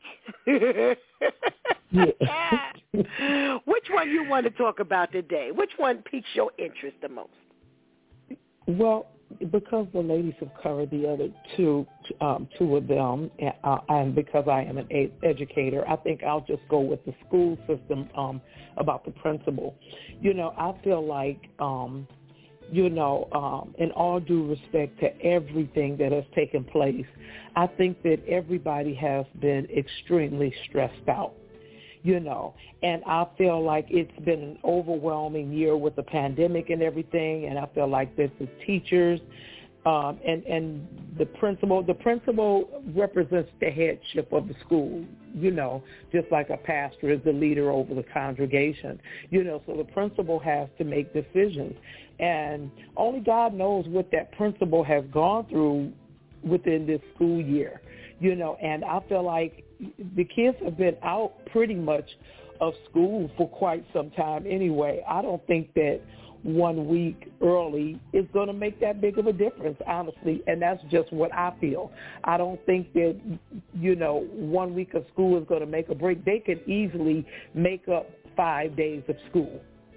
Yeah. Which one you want to talk about today? Which one piques your interest the most? Well, because the ladies have covered the other two, um, two of them, and, uh, and because I am an ed- educator, I think I'll just go with the school system um, about the principal. You know, I feel like, um, you know, um, in all due respect to everything that has taken place, I think that everybody has been extremely stressed out. You know, and I feel like it's been an overwhelming year with the pandemic and everything, and I feel like that the teachers um, and, and the principal, the principal represents the headship of the school, you know, just like a pastor is the leader over the congregation, you know, so the principal has to make decisions, and only God knows what that principal has gone through within this school year, you know, and I feel like the kids have been out pretty much of school for quite some time anyway. I don't think that one week early is going to make that big of a difference, honestly, and that's just what I feel. I don't think that, you know, one week of school is going to make a break. They could easily make up five days of school,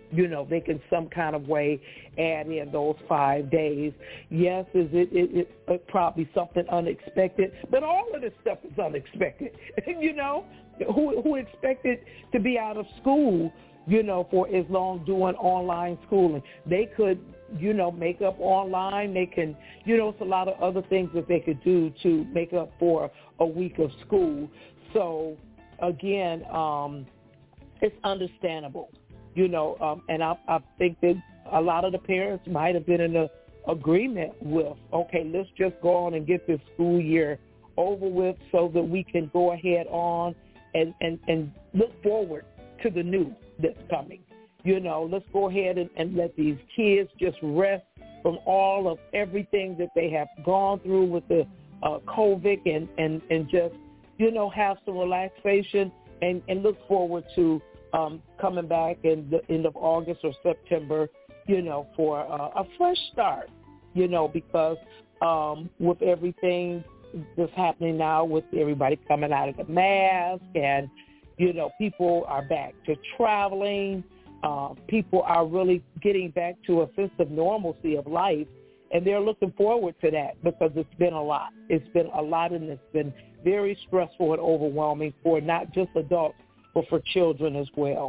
you know, they can some kind of way add in those five days. Yes, is it, it, it, it probably something unexpected, but all of this stuff is unexpected. You know, who who expected to be out of school, you know, for as long doing online schooling? They could, you know, make up online. They can, you know, it's a lot of other things that they could do to make up for a week of school. So, again, um, it's understandable. You know, um, and I, I think that a lot of the parents might have been in a agreement with, okay, let's just go on and get this school year over with so that we can go ahead on and, and, and look forward to the new that's coming. You know, let's go ahead and, and let these kids just rest from all of everything that they have gone through with the uh, COVID and, and, and just, you know, have some relaxation and, and look forward to Um, coming back in the end of August or September, you know, for uh, a fresh start, you know, because um, with everything that's happening now with everybody coming out of the mask and, you know, people are back to traveling, uh, people are really getting back to a sense of normalcy of life, and they're looking forward to that because it's been a lot. It's been a lot, and it's been very stressful and overwhelming for not just adults, but for children as well.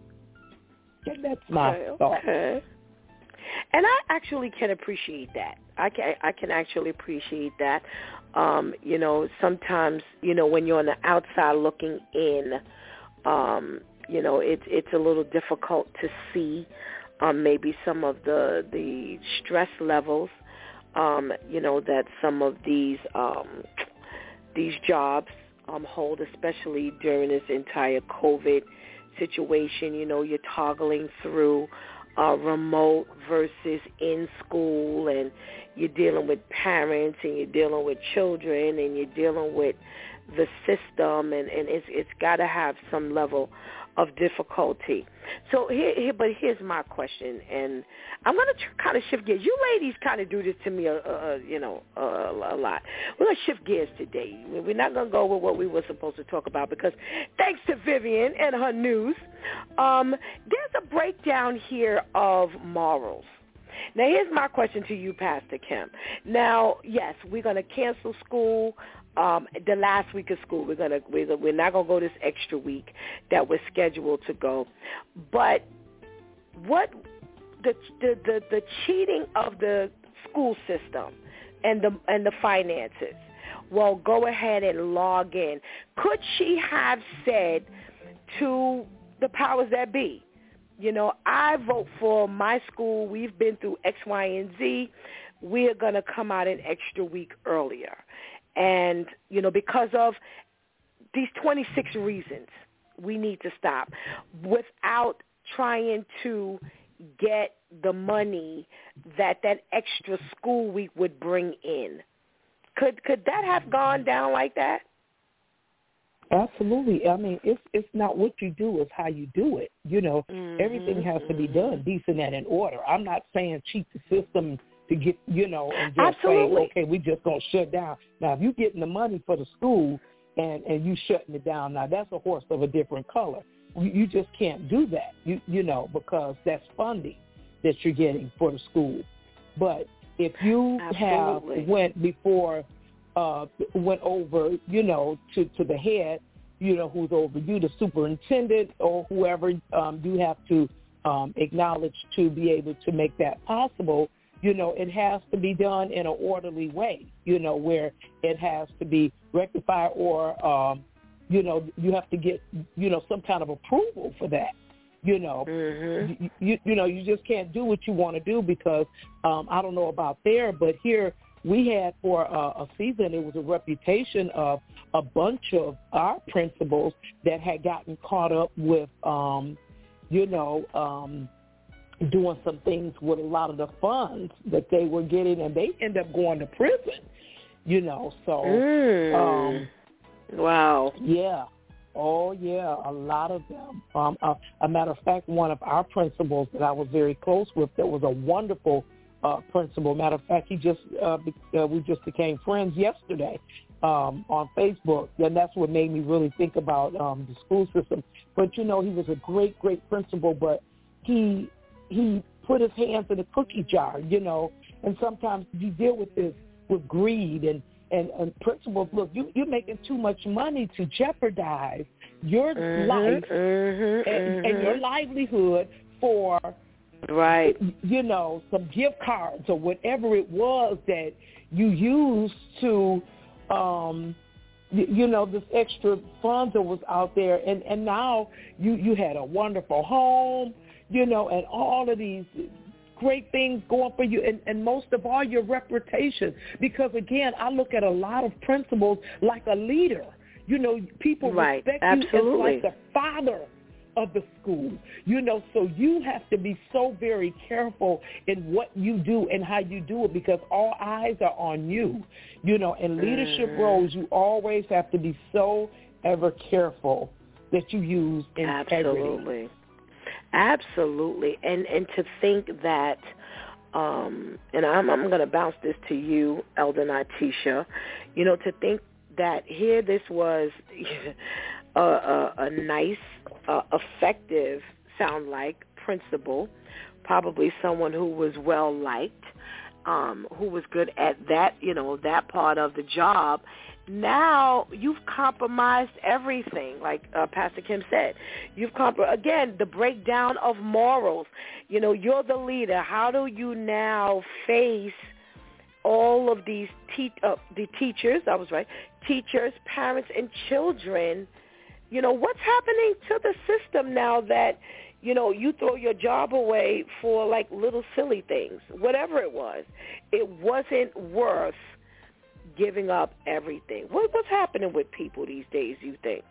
And that's my okay, thought. Okay. And I actually can appreciate that. I can I can actually appreciate that. Um, you know, sometimes, you know, when you're on the outside looking in, um, you know, it's it's a little difficult to see um, maybe some of the the stress levels, um, you know, that some of these um, these jobs Um, hold, especially during this entire COVID situation. You know, you're toggling through uh, remote versus in school, and you're dealing with parents, and you're dealing with children, and you're dealing with the system, and, and it's it's got to have some level of difficulty. So here, here, but here's my question, and I'm going to tr- kind of shift gears. You ladies kind of do this to me, uh, uh, you know, uh, a lot. We're going to shift gears today. We're not going to go with what we were supposed to talk about because thanks to Vivian and her news, um, there's a breakdown here of morals. Now, here's my question to you, Pastor Kim. Now, yes, we're going to cancel school. Um, the last week of school, we're gonna we're, we're not gonna go this extra week that we're scheduled to go. But what the the the, the cheating of the school system and the and the finances? Well, go ahead and log in. Could she have said to the powers that be, you know, I vote for my school. We've been through X, Y, and Z. We're gonna come out an extra week earlier. And, you know, because of these twenty-six reasons, we need to stop without trying to get the money that that extra school week would bring in. Could could that have gone down like that? Absolutely. I mean, it's it's not what you do, it's how you do it. You know, mm-hmm, everything has mm-hmm. to be done decent and in order. I'm not saying cheat the system to get, you know, and just Absolutely. say, okay, we just going to shut down. Now, if you're getting the money for the school and, and you shutting it down, now that's a horse of a different color. You, you just can't do that, you you know, because that's funding that you're getting for the school. But if you Absolutely. have went before, uh, went over, you know, to, to the head, you know, who's over you, the superintendent or whoever um, you have to um, acknowledge to be able to make that possible, you know, it has to be done in an orderly way, you know, where it has to be rectified or, um, you know, you have to get, you know, some kind of approval for that, you know. Mm-hmm. You, you, you know, you just can't do what you want to do because um, I don't know about there, but here we had for a, a season, it was a reputation of a bunch of our principals that had gotten caught up with, um, you know, um, doing some things with a lot of the funds that they were getting, and they end up going to prison, you know, so. Mm. Um, wow. Yeah. Oh, yeah, a lot of them. Um, uh, a matter of fact, one of our principals that I was very close with that was a wonderful uh, principal. Matter of fact, he just uh, be, uh, we just became friends yesterday um, on Facebook, and that's what made me really think about um, the school system. But, you know, he was a great, great principal, but he he put his hands in a cookie jar, you know. And sometimes you deal with this with greed and, and, and principles. Look, you, you're making too much money to jeopardize your mm-hmm, life mm-hmm, and, mm-hmm. and your livelihood for, right, you know, some gift cards or whatever it was that you used to, um, you, you know, this extra funds that was out there. And, and now you, you had a wonderful home, you know, and all of these great things going for you, and, and most of all, your reputation. Because, again, I look at a lot of principals like a leader. You know, people right. respect Absolutely. you as like the father of the school. You know, so you have to be so very careful in what you do and how you do it, because all eyes are on you. You know, in leadership mm. roles, you always have to be so ever careful that you use integrity. Absolutely. Absolutely. And and to think that, um, and I'm, I'm going to bounce this to you, Elder Natisha, you know, to think that here this was a, a, a nice, uh, effective, sound like, principal, probably someone who was well-liked, um, who was good at that, you know, that part of the job. Now you've compromised everything, like uh, Pastor Kim said. You've comp- again, the breakdown of morals. You know, you're the leader. How do you now face all of these te- uh, the teachers? I was right. Teachers, parents, and children. You know, what's happening to the system now that, you know, you throw your job away for like little silly things, whatever it was. It wasn't worth giving up everything. What, what's happening with people these days, you think?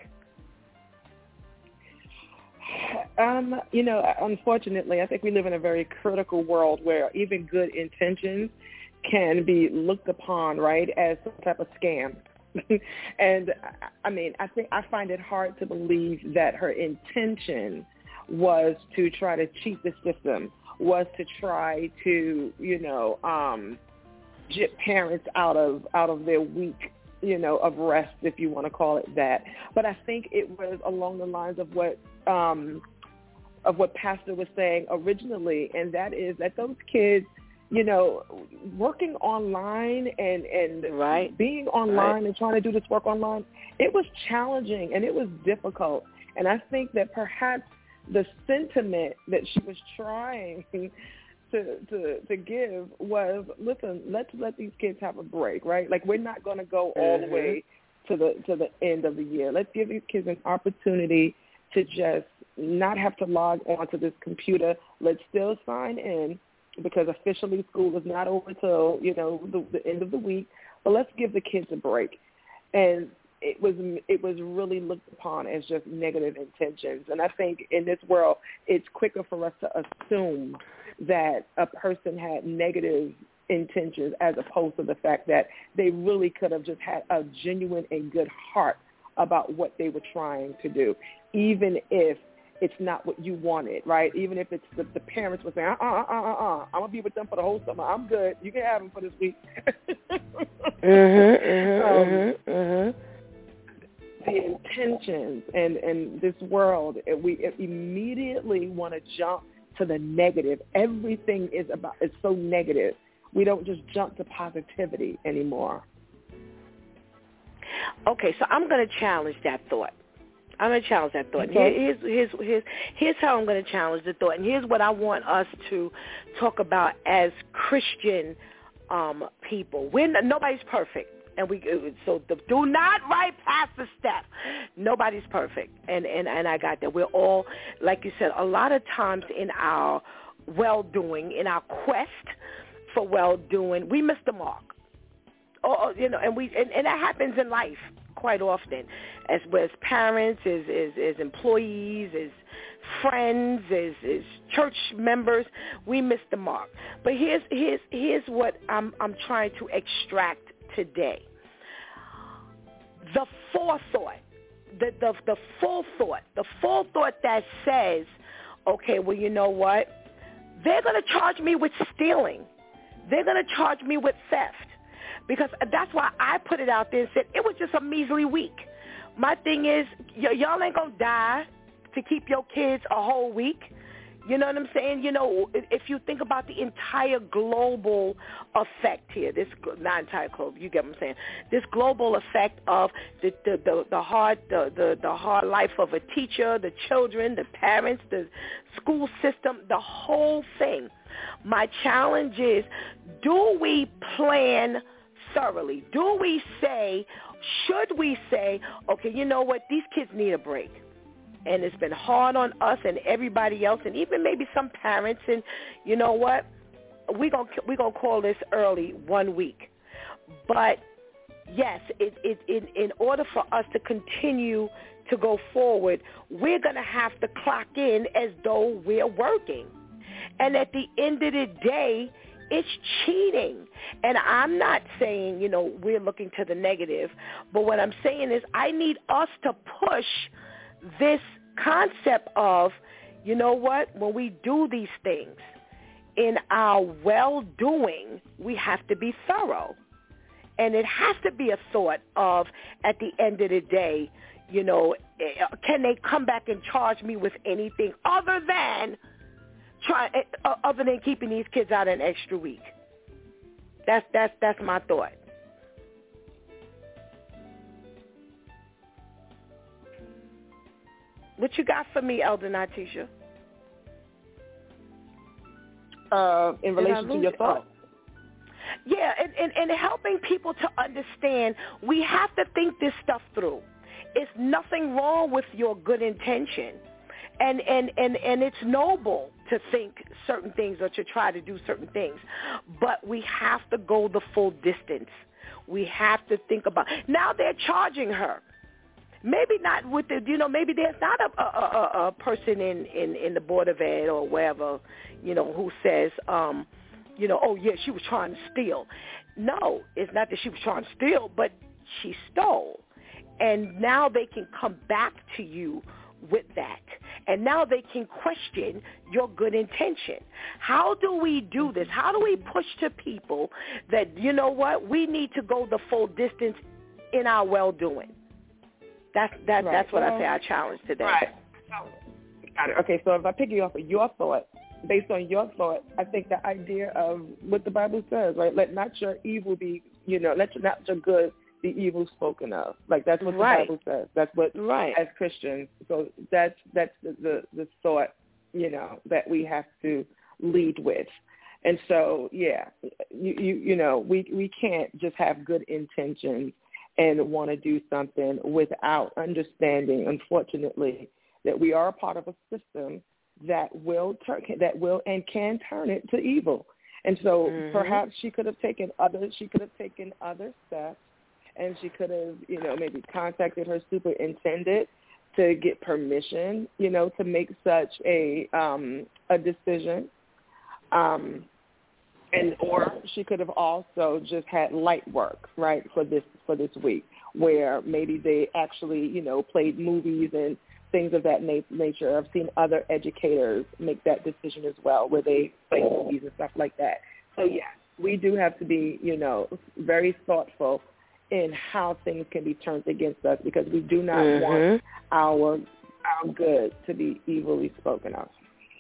Um, you know, unfortunately, I think we live in a very critical world where even good intentions can be looked upon, right, as some type of scam. And, I mean, I think I find it hard to believe that her intention was to try to cheat the system, was to try to, you know, um, jip parents out of out of their week, you know, of rest, if you want to call it that. But I think it was along the lines of what um, of what Pastor was saying originally, and that is that those kids, you know, working online and and right. being online right. and trying to do this work online, it was challenging and it was difficult. And I think that perhaps the sentiment that she was trying To, to to give was, listen, let's let these kids have a break, right? Like, we're not going to go all mm-hmm. the way to the to the end of the year. Let's give these kids an opportunity to just not have to log onto this computer. Let's still sign in, because officially school is not over till, you know, the, the end of the week. But let's give the kids a break. And it was it was really looked upon as just negative intentions. And I think in this world, it's quicker for us to assume that a person had negative intentions as opposed to the fact that they really could have just had a genuine and good heart about what they were trying to do, even if it's not what you wanted, right? Even if it's the, the parents were saying, uh, uh, uh, uh, uh, I'm going to be with them for the whole summer. I'm good. You can have them for this week. mm-hmm, mm-hmm, um, mm-hmm. The intentions and, and this world, we immediately want to jump to the negative. Everything is about, it's so negative. We don't just jump to positivity anymore. Okay, so I'm going to challenge that thought. I'm going to challenge that thought. Okay. Here's, here's, here's, here's how I'm going to challenge the thought. And here's what I want us to talk about as Christian um, people. We're not, nobody's perfect. And we so the, do not write past the step. Nobody's perfect, and, and and I got that. We're all, like you said, a lot of times in our well-doing, in our quest for well-doing, we miss the mark. Or, you know, and we and, and that happens in life quite often, as as parents, as as, as employees, as friends, as, as church members, we miss the mark. But here's here's here's what I'm I'm trying to extract today. The forethought, the, the the full thought, the full thought that says, okay, well, you know what? They're going to charge me with stealing. They're going to charge me with theft. Because that's why I put it out there and said it was just a measly week. My thing is, y- y'all ain't going to die to keep your kids a whole week. You know what I'm saying? You know, if you think about the entire global effect here, this not entire global, you get what I'm saying? This global effect of the the, the, the hard the, the, the hard life of a teacher, the children, the parents, the school system, the whole thing. My challenge is, do we plan thoroughly? Do we say, should we say, okay, you know what, these kids need a break. And it's been hard on us and everybody else, and even maybe some parents. And you know what? We're going we gonna call this early one week. But, yes, it, it, it, in order for us to continue to go forward, we're going to have to clock in as though we're working. And at the end of the day, it's cheating. And I'm not saying, you know, we're looking to the negative. But what I'm saying is I need us to push this concept of, you know what, when we do these things, in our well-doing, we have to be thorough. And it has to be a thought of, at the end of the day, you know, can they come back and charge me with anything other than try, other than keeping these kids out an extra week? That's that's that's my thought. What you got for me, Elder Natisha? Uh, in relation to your thoughts? Yeah, and, and, and helping people to understand, we have to think this stuff through. It's nothing wrong with your good intention. And, and, and, and it's noble to think certain things or to try to do certain things. But we have to go the full distance. We have to think about, now they're charging her. Maybe not with the, you know, maybe there's not a, a, a, a person in, in, in the Board of Ed or wherever, you know, who says, um, you know, oh, yeah, she was trying to steal. No, it's not that she was trying to steal, but she stole. And now they can come back to you with that. And now they can question your good intention. How do we do this? How do we push to people that, you know what, we need to go the full distance in our well-doing? That's that, right. That's what well, I say our challenge today. Right. Got it. Okay, so if I pick you off of your thought, based on your thought, I think the idea of what the Bible says, right? Let not your evil be, you know, let not your good be evil spoken of. Like that's what right. the Bible says. That's what, right. as Christians. So that's that's the, the the thought, you know, that we have to lead with. And so, yeah, you you, you know, we we can't just have good intentions and want to do something without understanding, unfortunately, that we are a part of a system that will turn, that will and can turn it to evil. And so mm-hmm. perhaps she could have taken other, she could have taken other steps, and she could have, you know, maybe contacted her superintendent to get permission, you know, to make such a um, a decision. Um, And or she could have also just had light work, right, for this for this week, where maybe they actually, you know, played movies and things of that na- nature. I've seen other educators make that decision as well, where they play movies and stuff like that. So, yeah, we do have to be, you know, very thoughtful in how things can be turned against us, because we do not mm-hmm. want our our good to be evilly spoken of.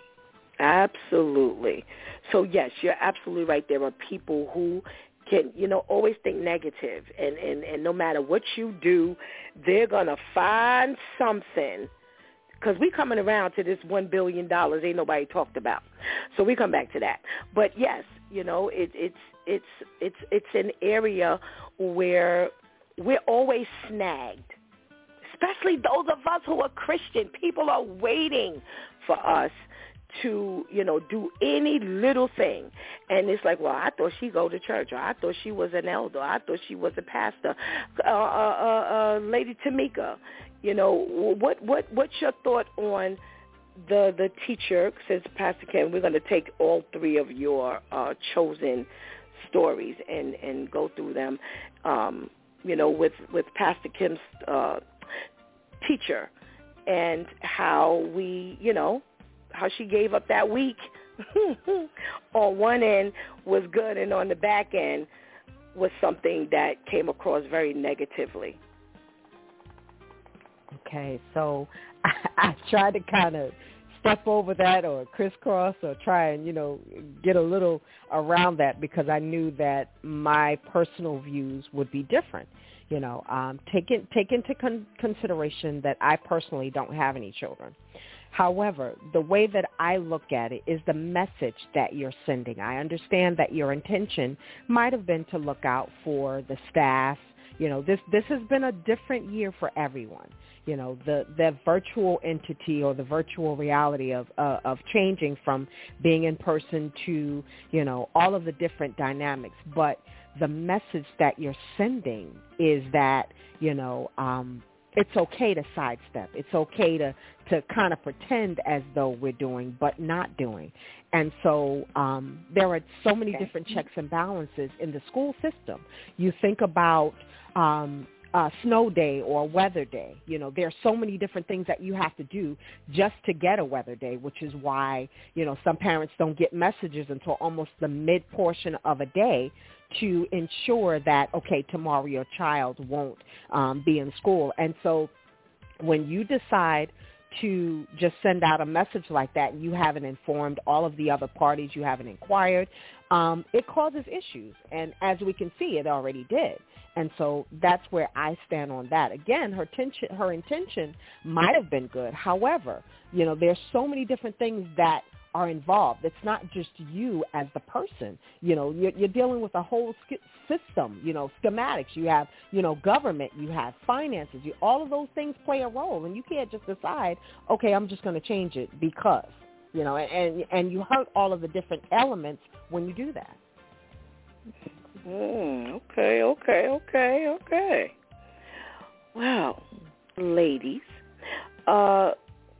Absolutely. So, yes, you're absolutely right. There are people who can, you know, always think negative, and, and, and no matter what you do, they're going to find something, because we coming around to this one billion dollars ain't nobody talked about. So we come back to that. But, yes, you know, it, it's it's it's it's an area where we're always snagged, especially those of us who are Christian. People are waiting for us to, you know, do any little thing. And it's like, well, I thought she go to church, or I thought she was an elder, I thought she was a pastor. Uh, uh, uh, uh, Lady Tamika, you know, what what what's your thought on the the teacher? Since Pastor Ken, we're going to take all three of your uh, chosen stories and, and go through them, um, you know, with, with Pastor Kim's uh, teacher, and how we, you know, how she gave up that week on one end was good, and on the back end was something that came across very negatively. Okay, so I, I tried to kind of step over that or crisscross or try and, you know, get a little around that because I knew that my personal views would be different. You know, um, take, it, take into con- consideration that I personally don't have any children. However, the way that I look at it is the message that you're sending. I understand that your intention might have been to look out for the staff. You know, this this has been a different year for everyone. You know, the, the virtual entity or the virtual reality of uh, of changing from being in person to, you know, all of the different dynamics. But the message that you're sending is that, you know, um, it's okay to sidestep. It's okay to, to kind of pretend as though we're doing but not doing. And so um, there are so many okay. different checks and balances in the school system. You think about um, uh, snow day or weather day. You know, there are so many different things that you have to do just to get a weather day, which is why, you know, some parents don't get messages until almost the mid portion of a day to ensure that, okay, tomorrow your child won't um, be in school. And so when you decide to just send out a message like that, you haven't informed all of the other parties, you haven't inquired, um, it causes issues. And as we can see, it already did. And so that's where I stand on that. Again, her intention, her intention might have been good. However, you know, there's so many different things that are involved. It's not just you as the person. You know, you're, you're dealing with a whole sk- system, you know, schematics. You have, you know, government. You have finances. You, all of those things play a role. And you can't just decide, okay, I'm just going to change it because, you know, and, and you hurt all of the different elements when you do that. Mm, okay, okay, okay, okay. Well, ladies, uh,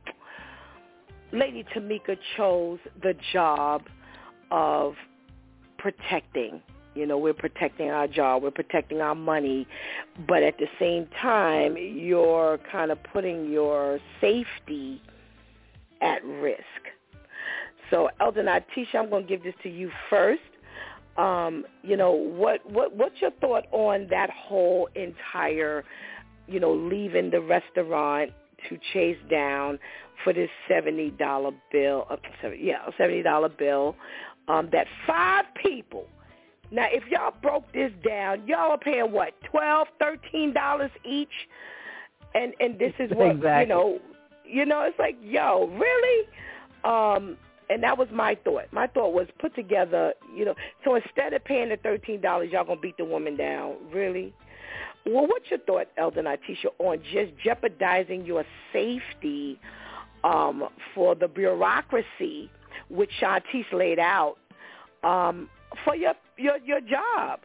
Lady Tamika chose the job of protecting. You know, we're protecting our job, we're protecting our money, but at the same time, you're kind of putting your safety at risk. So, Elder Natisha, I'm going to give this to you first. Um, you know, what, what what's your thought on that whole entire, you know, leaving the restaurant to chase down for this seventy dollar bill, uh, yeah, seventy dollar bill, um, that five people. Now, if y'all broke this down, y'all are paying what, twelve dollars, thirteen dollars each, and and this is what exactly. you know, you know, it's like, yo, really? Um, and that was my thought. My thought was put together, you know. So instead of paying the thirteen dollars, y'all gonna beat the woman down, really? Well, what's your thought, Elder Natisha, on just jeopardizing your safety um, for the bureaucracy, which Shantice laid out, um, for your, your your job?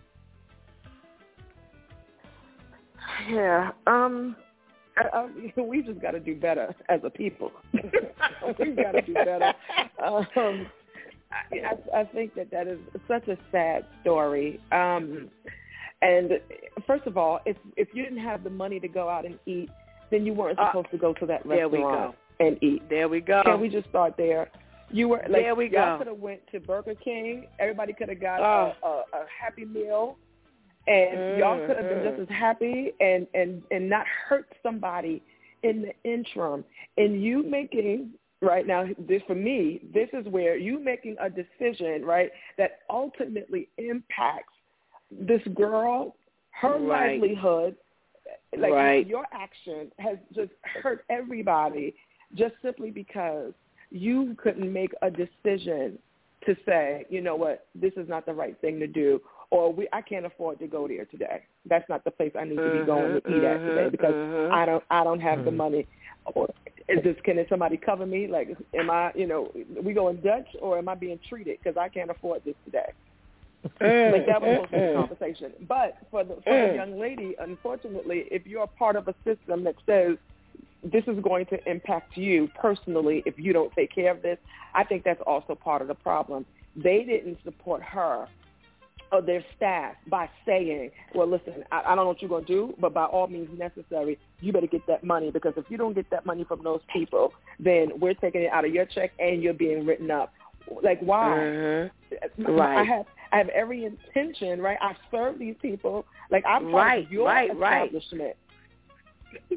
Yeah, um, I, I, we just got to do better as a people. We've got to do better. Um, I, I think that that is such a sad story. Um, and first of all, if if you didn't have the money to go out and eat, then you weren't supposed uh, to go to that restaurant there we go. and eat. There we go. Can we just start there? You were like, there we y'all go. could have went to Burger King. Everybody could have got oh. a, a, a Happy Meal. And mm-hmm. y'all could have been just as happy and, and, and not hurt somebody in the interim. And you making, right now, this for me, this is where you making a decision, right, that ultimately impacts this girl, her right. livelihood. Like right. your action has just hurt everybody just simply because you couldn't make a decision to say, you know what, this is not the right thing to do. Or we, I can't afford to go there today. That's not the place I need to be going to eat at today because mm-hmm. I don't, I don't have mm-hmm. the money. Or is this, can somebody cover me? Like, am I, you know, we going Dutch or am I being treated because I can't afford this today? Like that was supposed to be the conversation. But for the, for the young lady, unfortunately, if you're a part of a system that says this is going to impact you personally if you don't take care of this, I think that's also part of the problem. They didn't support her or their staff by saying, well, listen, I, I don't know what you're going to do, but by all means necessary, you better get that money because if you don't get that money from those people, then we're taking it out of your check and you're being written up. Like, why? Mm-hmm. Right. I have I have every intention, right? I've served these people. Like, I'm part right, of your right, establishment.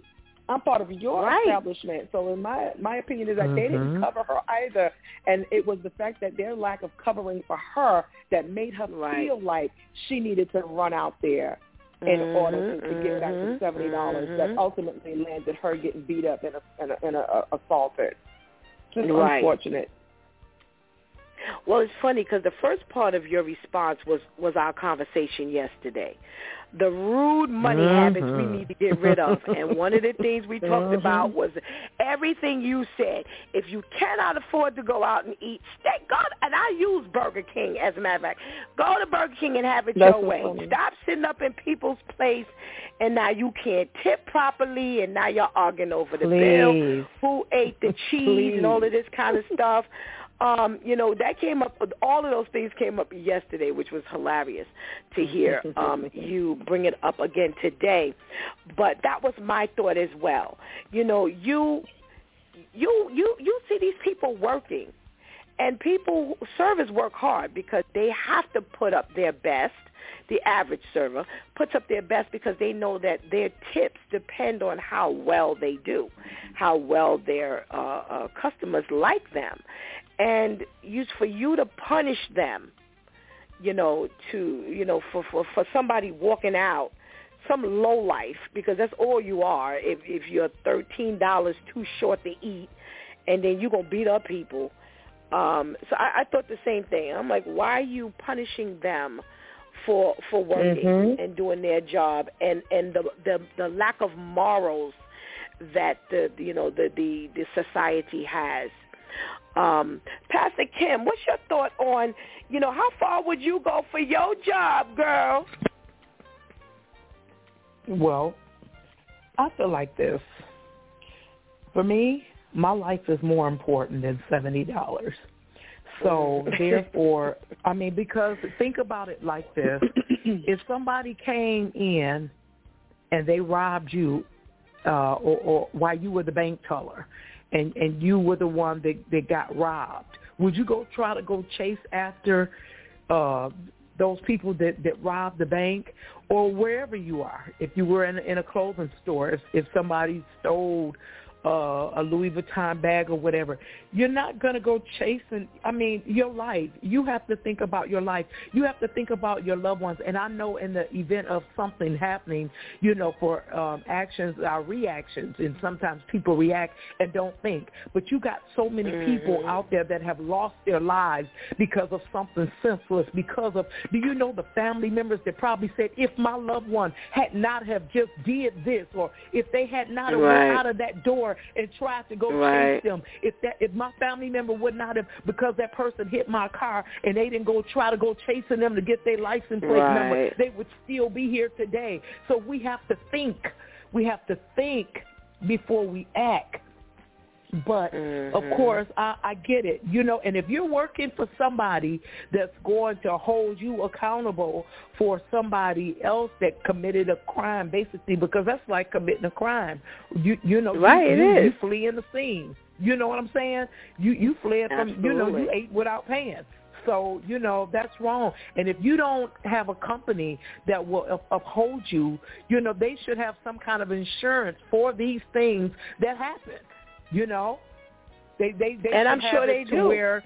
I'm part of your right. establishment. So in my my opinion is that mm-hmm. they didn't cover her either. And it was the fact that their lack of covering for her that made her right. feel like she needed to run out there in mm-hmm, order to, to get back to seventy dollars mm-hmm. that ultimately landed her getting beat up and, a, and, a, and a, a assaulted. Just right. unfortunate. Well, it's funny because the first part of your response was, was our conversation yesterday. The rude money mm-hmm. habits we need to get rid of. And one of the things we talked mm-hmm. about was everything you said. If you cannot afford to go out and eat, stay, go, and I use Burger King, as a matter of fact. Go to Burger King and have it That's your so way. funny. Stop sitting up in people's place, and now you can't tip properly, and now you're arguing over the Please. bill, who ate the cheese Please. and all of this kind of stuff. Um, you know, that came up, all of those things came up yesterday, which was hilarious to hear um, you bring it up again today. But that was my thought as well. You know, you you you you see these people working, and people, servers work hard because they have to put up their best. The average server puts up their best because they know that their tips depend on how well they do, how well their uh, uh, customers like them. And use for you to punish them, you know, to, you know, for, for, for somebody walking out, some lowlife, because that's all you are if, if you're thirteen dollars too short to eat, and then you're going to beat up people. Um, so I, I thought the same thing. I'm like, why are you punishing them for for working mm-hmm. and doing their job, and, and the, the the lack of morals that the you know the, the, the society has. Um, Pastor Kim, what's your thought on, you know, how far would you go for your job, girl? Well, I feel like this. For me, my life is more important than seventy dollars. So, therefore, I mean, because think about it like this. If somebody came in and they robbed you uh, or, or while you were the bank teller, and, and you were the one that, that got robbed, would you go try to go chase after uh, those people that, that robbed the bank, or wherever you are? If you were in, in a clothing store, if, if somebody stole uh, a Louis Vuitton bag or whatever, you're not going to go chasing, I mean, your life. You have to think about your life. You have to think about your loved ones. And I know in the event of something happening, you know, for um, actions, our reactions, and sometimes people react and don't think. But you got so many mm-hmm. people out there that have lost their lives because of something senseless, because of, do you know the family members that probably said, if my loved one had not have just did this, or if they had not have right. went out of that door and tried to go right. chase them, if that if my family member would not have, because that person hit my car and they didn't go try to go chasing them to get their license plate right. number, they would still be here today. So we have to think. We have to think before we act. But, mm-hmm. of course, I, I get it. You know, and if you're working for somebody that's going to hold you accountable for somebody else that committed a crime, basically, because that's like committing a crime. You you know, right, you, it you, is. you flee in the scene. You know what I'm saying? You you fled from, Absolutely. you know, you ate without paying. So, you know, that's wrong. And if you don't have a company that will up- uphold you, you know, they should have some kind of insurance for these things that happen. You know, they they they and I'm have sure it they to do. Where,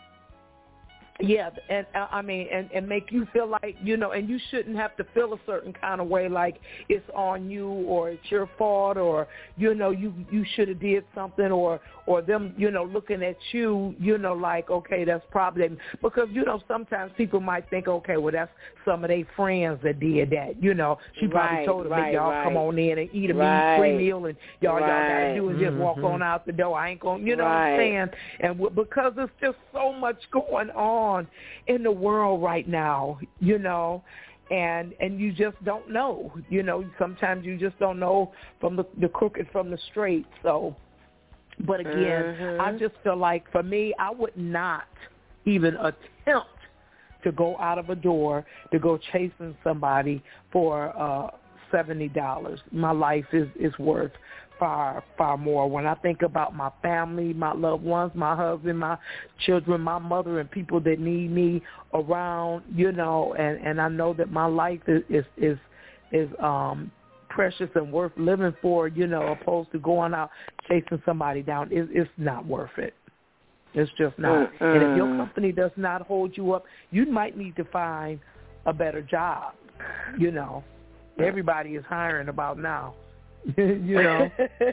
yeah, and uh, I mean, and, and make you feel like, you know, and you shouldn't have to feel a certain kind of way, like it's on you or it's your fault, or, you know, you you should have did something, or or them, you know, looking at you, you know, like, okay, that's probably them. Because, you know, sometimes people might think, okay, well, that's some of their friends that did that, you know. She probably right, told them, right, y'all right. come on in and eat a right. free meal, and y'all, right. y'all got to do is just mm-hmm. walk on out the door. I ain't going to, you know right. what I'm saying? And w- because there's just so much going on in the world right now, you know, and and you just don't know, you know, sometimes you just don't know from the, the crooked from the straight. So, but again, mm-hmm. I just feel like for me, I would not even attempt to go out of a door to go chasing somebody for uh, seventy dollars. My life is, is worth far, far more. When I think about my family, my loved ones, my husband, my children, my mother, and people that need me around, you know, and, and I know that my life is, is, is, is um, precious and worth living for, you know, opposed to going out chasing somebody down. It, it's not worth it. It's just not. Mm-hmm. And if your company does not hold you up, you might need to find a better job. You know, everybody is hiring about now. You know.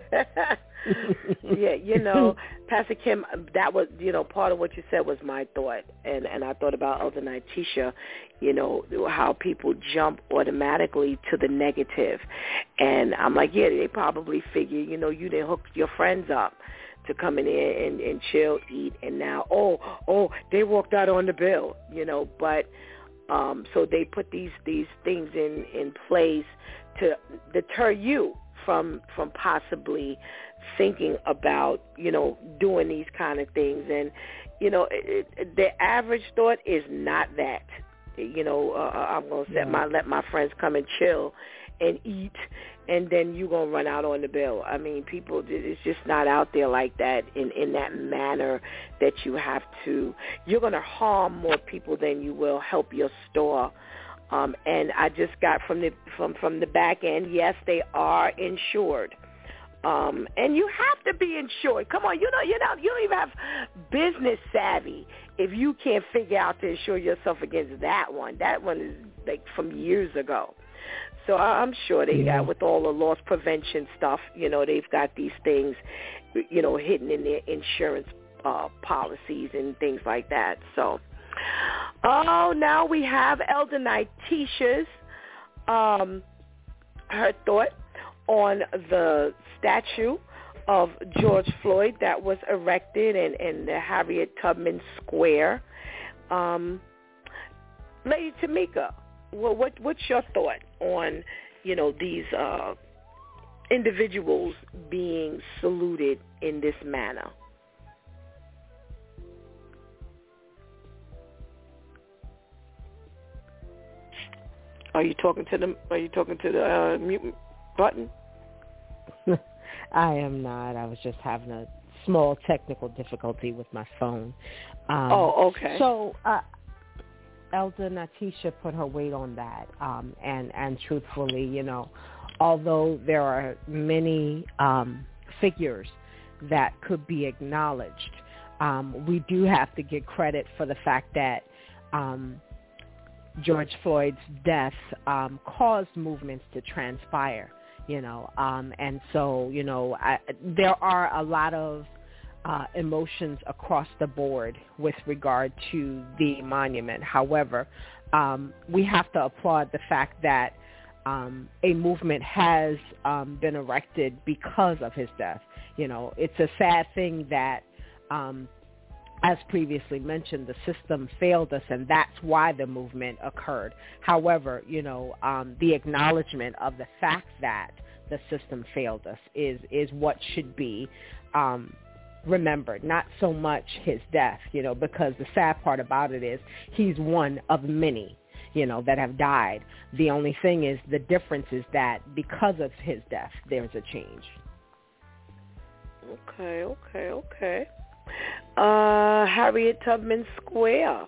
Yeah, you know, Pastor Kim, that was, you know, part of what you said was my thought, and and I thought about Elder Nitisha, you know, how people jump automatically to the negative, and I'm like, yeah, they probably figure, you know, you didn't hook your friends up to come in here and, and chill, eat, and now, oh, oh, they walked out on the bill, you know, but um, so they put these these things in in place to deter you from from possibly thinking about, you know, doing these kind of things. And, you know, it, it, the average thought is not that, you know, uh, I'm going to set yeah. my let my friends come and chill and eat, and then you're going to run out on the bill. I mean, people, it's just not out there like that in, in that manner that you have to. You're going to harm more people than you will help your store. Um, and I just got from the from, from the back end, yes, they are insured. Um, and you have to be insured. Come on, you know, you know, you don't even have business savvy if you can't figure out to insure yourself against that one. That one is like from years ago. So I'm sure they yeah. got, with all the loss prevention stuff, you know, they've got these things, you know, hidden in their insurance uh, policies and things like that. So, oh, now we have Elder Nitisha's, um, her thought on the statue of George Floyd that was erected in, in the Harriet Tubman Square. Um, Lady Tamika, well, what what's your thought on, you know, these uh, individuals being saluted in this manner? Are you talking to them? Are you talking to the uh, mute button? I am not. I was just having a small technical difficulty with my phone. Um, oh, okay. So, uh, Elder Nitisha put her weight on that, um, and and truthfully, you know, although there are many um, figures that could be acknowledged, um, we do have to give credit for the fact that um, George Floyd's death um, caused movements to transpire. You know, um, and so, you know, I, there are a lot of uh, emotions across the board with regard to the monument. However, um, we have to applaud the fact that um, a movement has um, been erected because of his death. You know, it's a sad thing that, um, as previously mentioned, the system failed us, and that's why the movement occurred. However, you know, um, the acknowledgement of the fact that the system failed us is is what should be um, remembered, not so much his death, you know, because the sad part about it is he's one of many, you know, that have died. The only thing is the difference is that because of his death, there's a change. Okay, okay, okay. Uh, Harriet Tubman Square.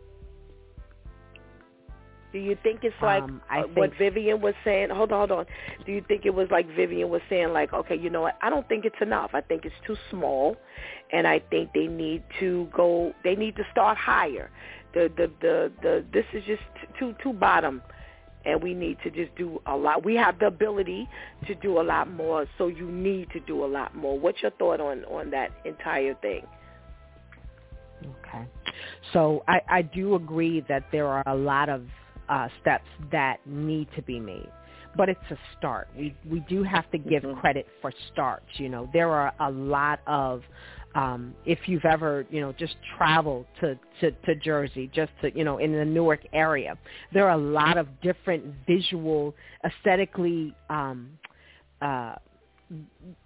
Do you think it's like um, I think, what Vivian was saying? Hold on, hold on. Do you think it was like Vivian was saying, like, okay, you know what? I don't think it's enough. I think it's too small, and I think they need to go. They need to start higher. The the the, the this is just too too bottom, and we need to just do a lot. We have the ability to do a lot more, so you need to do a lot more. What's your thought on on that entire thing? Okay, so I, I do agree that there are a lot of Uh, steps that need to be made, but it's a start. We we do have to give mm-hmm. credit for starts. You know, there are a lot of, um, if you've ever, you know, just traveled to, to, to Jersey, just to, you know, in the Newark area, there are a lot of different visual, aesthetically um, uh,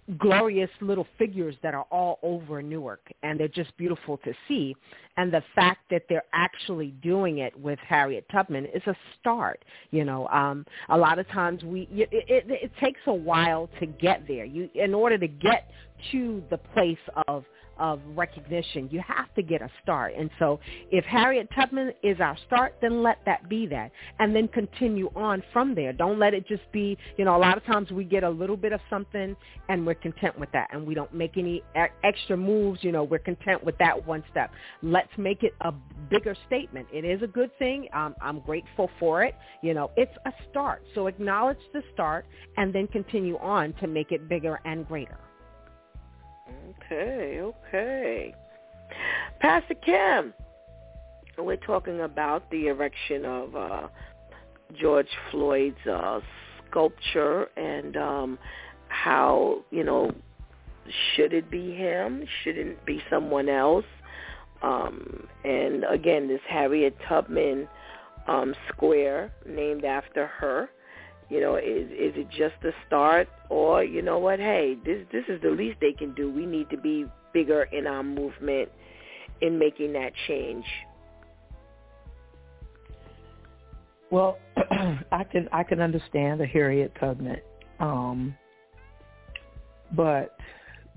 glorious little figures that are all over Newark, and they're just beautiful to see. And the fact that they're actually doing it with Harriet Tubman is a start. You know, um, a lot of times we it, it, it takes a while to get there. You, in order to get to the place of of recognition, you have to get a start. And so if Harriet Tubman is our start, then let that be that, and then continue on from there. Don't let it just be, you know, a lot of times we get a little bit of something and we're content with that, and we don't make any extra moves. You know, we're content with that one step. Let's make it a bigger statement. It is a good thing. Um, I'm grateful for it. You know, it's a start. So acknowledge the start and then continue on to make it bigger and greater. Okay, okay. Pastor Kim, we're talking about the erection of uh, George Floyd's uh, sculpture and um, how, you know, should it be him? Should it be someone else? Um, and, again, this Harriet Tubman um, square named after her. You know, is is it just a start, or, you know what, hey, this this is the least they can do. We need to be bigger in our movement in making that change. Well, I can I can understand the Harriet Tubman, um, but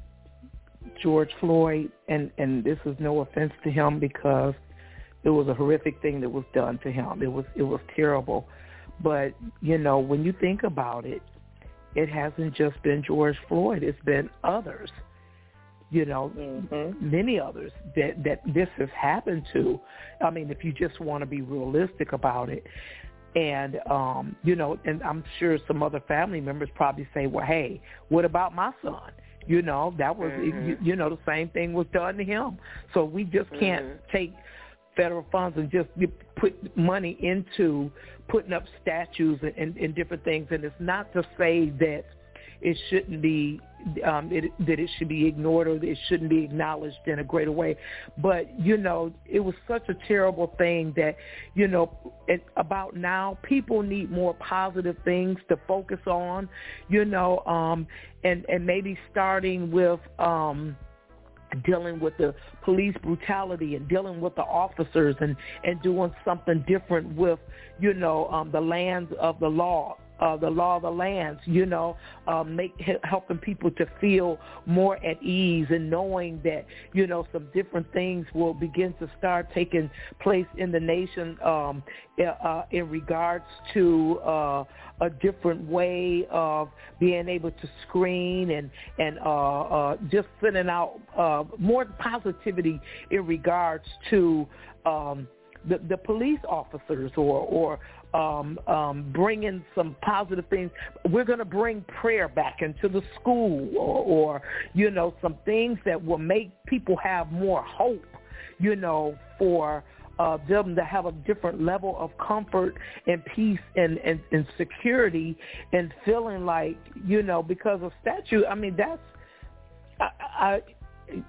George Floyd, and, and this is no offense to him because it was a horrific thing that was done to him. It was it was terrible. But, you know, when you think about it, it hasn't just been George Floyd. It's been others, you know, mm-hmm. many others that, that this has happened to. I mean, if you just want to be realistic about it. And, um, you know, and I'm sure some other family members probably say, well, hey, what about my son? You know, that was, mm-hmm. you, you know, the same thing was done to him. So we just can't mm-hmm. take federal funds and just put money into putting up statues and, and, and different things. And it's not to say that it shouldn't be, um, it, that it should be ignored or that it shouldn't be acknowledged in a greater way. But, you know, it was such a terrible thing that, you know, it, about now, people need more positive things to focus on, you know, um, and, and maybe starting with, um, dealing with the police brutality and dealing with the officers and, and doing something different with, you know, um, the lands of the law, uh, the law of the lands, you know, um, make, helping people to feel more at ease and knowing that, you know, some different things will begin to start taking place in the nation um, uh, in regards to uh, a different way of being able to screen and, and uh, uh, just sending out uh, more positivity in regards to um, the, the police officers or, or um, um, bringing some positive things. We're going to bring prayer back into the school or, or, you know, some things that will make people have more hope, you know, for Uh, them to have a different level of comfort and peace and, and, and security and feeling like, you know, because of statute, I mean, that's, I, I,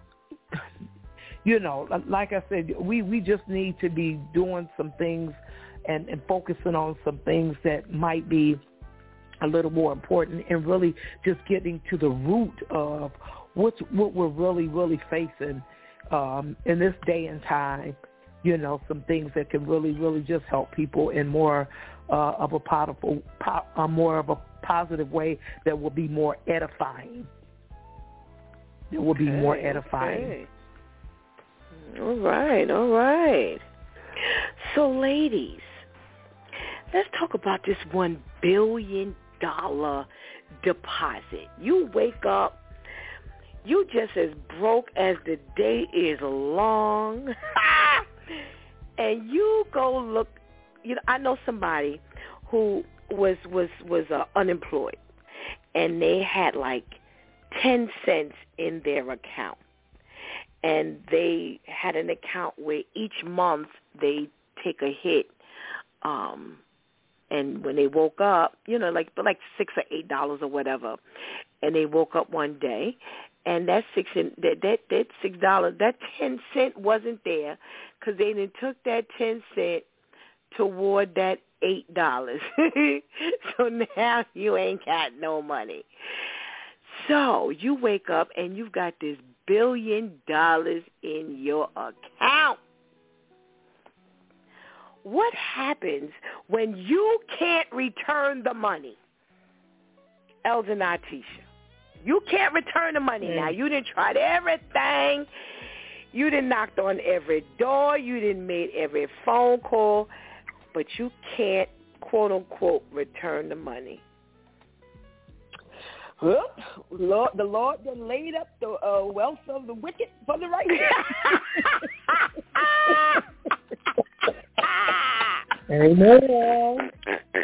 you know, like I said, we, we just need to be doing some things and, and focusing on some things that might be a little more important and really just getting to the root of what's, what we're really, really facing um, in this day and time. You know, some things that can really, really just help people in more uh, of a powerful, po- uh, more of a positive way that will be more edifying. It will be okay, more edifying. Okay. All right, all right. So, ladies, let's talk about this one billion dollar deposit. You wake up, you just as broke as the day is long. And you go look, you know, I know somebody who was was was uh, unemployed, and they had like ten cents in their account, and they had an account where each month they take a hit, um, and when they woke up, you know, like like six or eight dollars or whatever, and they woke up one day. And that six that that that six dollars, that ten cent wasn't there, because they done took that ten cent toward that eight dollars. So now you ain't got no money. So you wake up and you've got this billion dollars in your account. What happens when you can't return the money? Elder Natisha, you can't return the money. Mm. Now, you done tried everything. You done knocked on every door. You done made every phone call. But you can't, quote, unquote, return the money. Well, Lord, the Lord done laid up the uh, wealth of the wicked for the righteous. Amen.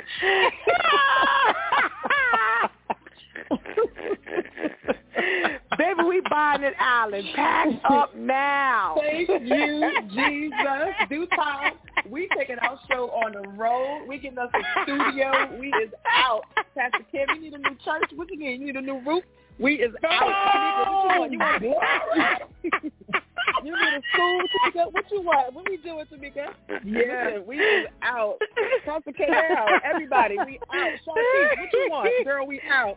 Baby, we buying an island. Pack up now. Thank you, Jesus. Due time. We taking our show on the road. We getting us a studio. We is out. Pastor Kim, you need a new church. What you need? You need a new roof? We is out. What you want? You want You need a school, Tamika? What you want? What we doing, Tamika? Yeah, we is out. Pastor K out. Everybody, we out. Shanti, what you want? Girl, we out.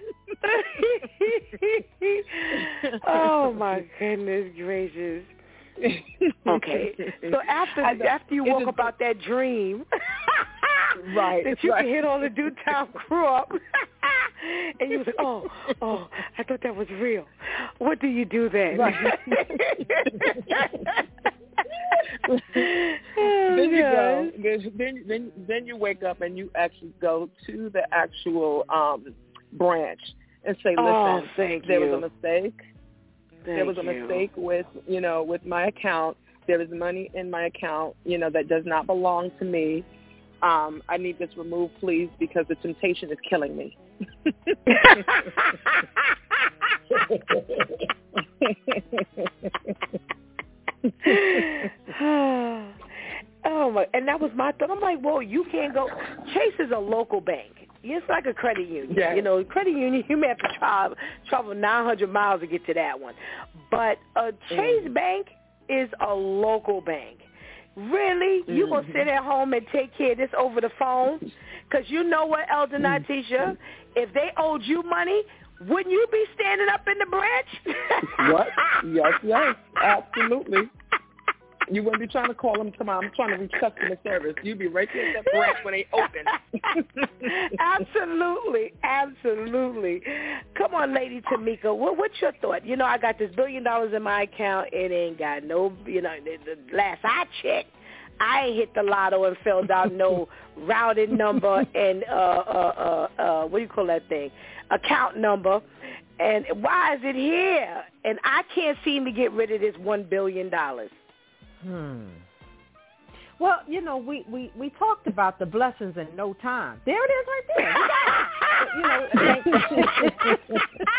Oh, my goodness gracious. Okay, so after after you woke just, up out that dream, right, that you right. can hit all the Dewtown crew up, and you was like, oh, oh, I thought that was real. What do you do then? Right. Oh, then you gosh. go. Then then then you wake up and you actually go to the actual um, branch and say, listen, oh, thank there you. was a mistake. Thank there was a you. mistake with, you know, with my account. There is money in my account, you know, that does not belong to me. Um, I need this removed, please, because the temptation is killing me. Oh my! And that was my thought. I'm like, well, you can't go. Chase is a local bank. It's like a credit union. Yeah. You know, credit union, you may have to travel, travel nine hundred miles to get to that one. But a Chase mm. Bank is a local bank. Really? Mm-hmm. You going to sit at home and take care of this over the phone? Because you know what, Elder mm. Natisha? If they owed you money, wouldn't you be standing up in the branch? What? Yes, yes, absolutely. You wouldn't be trying to call them, come on, I'm trying to reach customer service. You'd be right there at that branch when they open. Absolutely, absolutely. Come on, Lady Tamika, what, what's your thought? You know, I got this billion dollars in my account. It ain't got no, you know, the, the last I checked, I ain't hit the lotto and filled out no routing number and, uh, uh, uh, uh, what do you call that thing, account number. And why is it here? And I can't seem to get rid of this one billion dollars. Hmm. Well, you know, we, we, we talked about the blessings in no time. There it is right there. We got it. You know,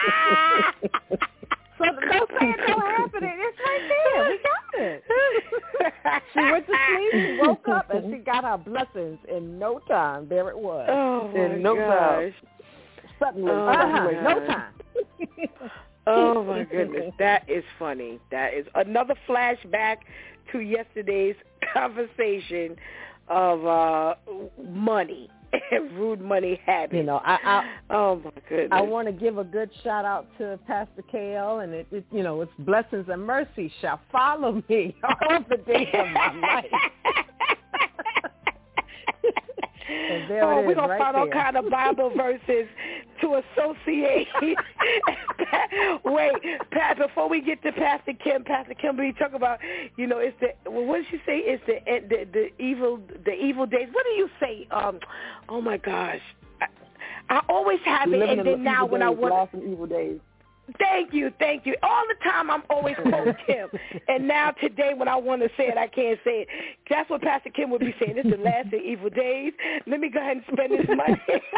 so don't say it don't happen. It's right there. We got it. She went to sleep, she woke up, and she got her blessings in no time. There it was. Oh, my in no gosh. time. Suddenly. Oh, uh-huh. my No time. Oh, my goodness. That is funny. That is another flashback to yesterday's conversation of uh, money and rude money habits. You know, I, I oh my goodness. I want to give a good shout out to Pastor K L, and it, it, you know, it's blessings and mercy shall follow me all the days of my life. And there oh, it is, we're going right to find there. all kind of Bible verses to associate. Wait, Pat, before we get to Pastor Kim, Pastor Kim, we talk about, you know, it's the, well, what did she say? It's the, the the evil the evil days. What do you say? Um, oh, my gosh. I, I always have it, and then now when I want... Last and evil days. Thank you, thank you. All the time I'm always quoting Kim. And now today when I want to say it, I can't say it. That's what Pastor Kim would be saying. This is the last of evil days. Let me go ahead and spend this money.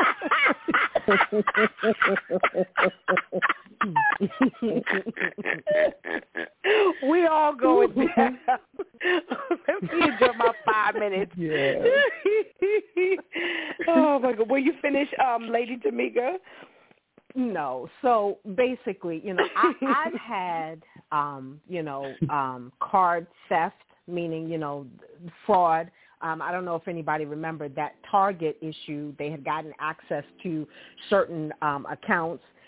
We all going down. Let me enjoy my five minutes. Yeah. Oh, my God. Will you finish, um, Lady Tamika? No. So basically, you know, I, I've had, um, you know, um, card theft, meaning, you know, fraud. Um, I don't know if anybody remembered that Target issue. They had gotten access to certain um, accounts,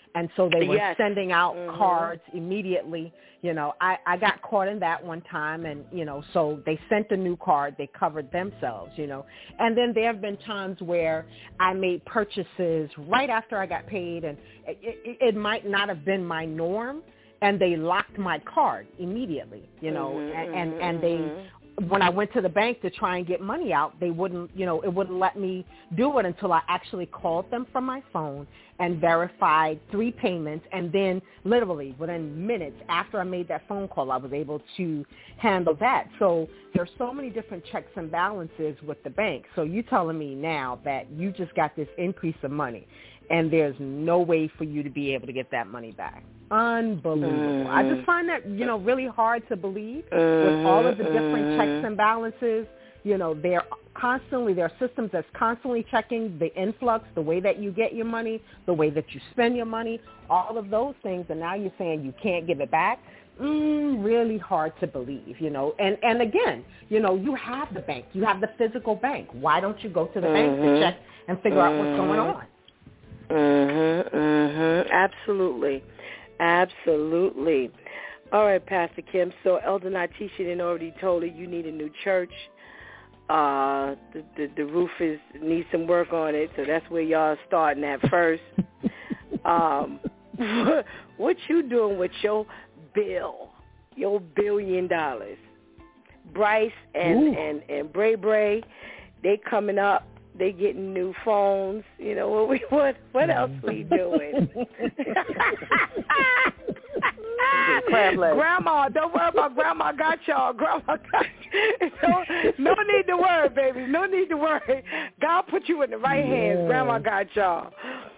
And so they were yes. sending out mm-hmm. cards immediately. You know, I, I got caught in that one time, and, you know, so they sent a new card. They covered themselves, you know. And then there have been times where I made purchases right after I got paid, and it, it, it might not have been my norm, and they locked my card immediately, you know, mm-hmm, and, and, mm-hmm. and they when I went to the bank to try and get money out, they wouldn't, you know, it wouldn't let me do it until I actually called them from my phone and verified three payments. And then literally within minutes after I made that phone call, I was able to handle that. So there's so many different checks and balances with the bank. So you telling me now that you just got this increase of money and there's no way for you to be able to get that money back. Unbelievable. Mm-hmm. I just find that, you know, really hard to believe mm-hmm. with all of the different mm-hmm. checks and balances. You know, they're constantly, there are systems that's constantly checking the influx, the way that you get your money, the way that you spend your money, all of those things. And now you're saying you can't give it back. Mm, really hard to believe, you know. And, and again, you know, you have the bank. You have the physical bank. Why don't you go to the mm-hmm. bank to check and figure mm-hmm. out what's going on? Mm-hmm, mm-hmm. Absolutely. Absolutely. All right, Pastor Kim. So Elder Natisha didn't already told you you need a new church. Uh, the, the the roof is needs some work on it, so that's where y'all starting at first. um, what you doing with your bill, your billion dollars? Bryce and, and, and Bray Bray, they coming up. They getting new phones. You know what we what what else we doing? Grandma, don't worry about Grandma got y'all. Grandma got you. So, no need to worry, baby. No need to worry. God put you in the right yes. hands. Grandma got y'all.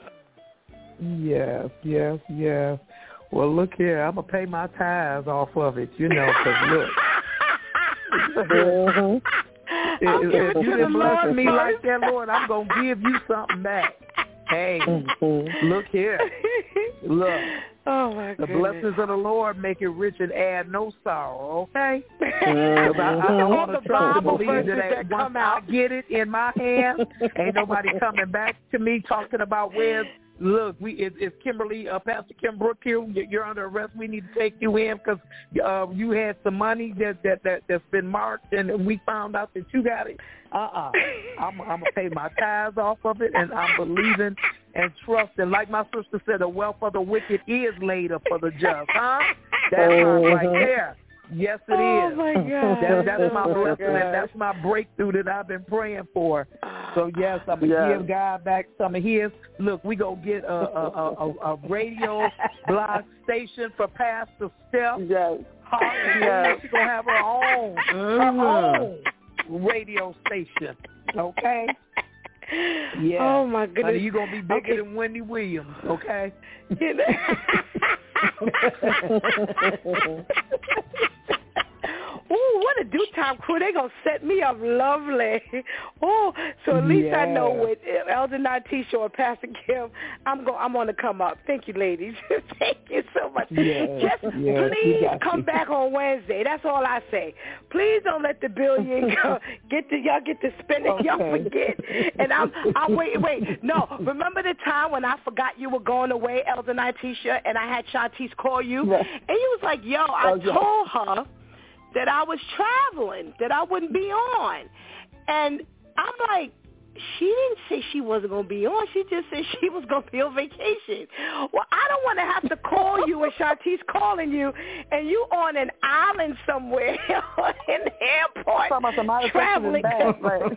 Yes, yes, yes. Well, look here. I'm gonna pay my tithes off of it. You know, because look. mm-hmm. If, if you didn't bless me like that, Lord, I'm going to give you something back. Hey, mm-hmm. look here. Look. Oh, my the goodness. blessings of the Lord make it rich and add no sorrow, okay? Mm-hmm. I, I, I want to try to believe that, that once I get it in my hand, ain't nobody coming back to me talking about where's Look, we is, is Kimberly, uh, Pastor Kim Brook here. You're under arrest. We need to take you in because uh, you had some money that, that, that, that's been marked, and we found out that you got it. Uh-uh. I'm, I'm going to pay my tithes off of it, and I'm believing and trusting. Like my sister said, the wealth of the wicked is laid up for the just. Huh? That's right, right there. Yes, it oh is. Oh, my God. That, that's oh my blessing, God. and that's my breakthrough that I've been praying for. So, yes, I'm going to yes. give God back some of his. Look, we going to get a, a, a, a radio blog station for Pastor Steph. Yes. Yes. She's going to have her own, mm-hmm. her own radio station, okay? Yeah. Oh, my goodness. Honey, you're going to be bigger okay. than Wendy Williams, okay? Ooh, what a due time crew. They're going to set me up lovely. Oh, so at least yeah. I know with Elder Natisha or Pastor Kim, I'm going I'm going to come up. Thank you, ladies. Thank you so much. Yes, Just yes, please come back on Wednesday. That's all I say. Please don't let the billion go. Get to, y'all get to spend it. Okay. Y'all forget. And I'm, I'm, wait, wait. No, remember the time when I forgot you were going away, Elder Natisha, and I had Shantice call you? Yes. And you was like, yo, I oh, yes. told her that I was traveling, that I wouldn't be on. And I'm like, she didn't say she wasn't going to be on. She just said she was going to be on vacation. Well, I don't want to have to call you and Shantice calling you, and you on an island somewhere in the airport traveling. Back, right?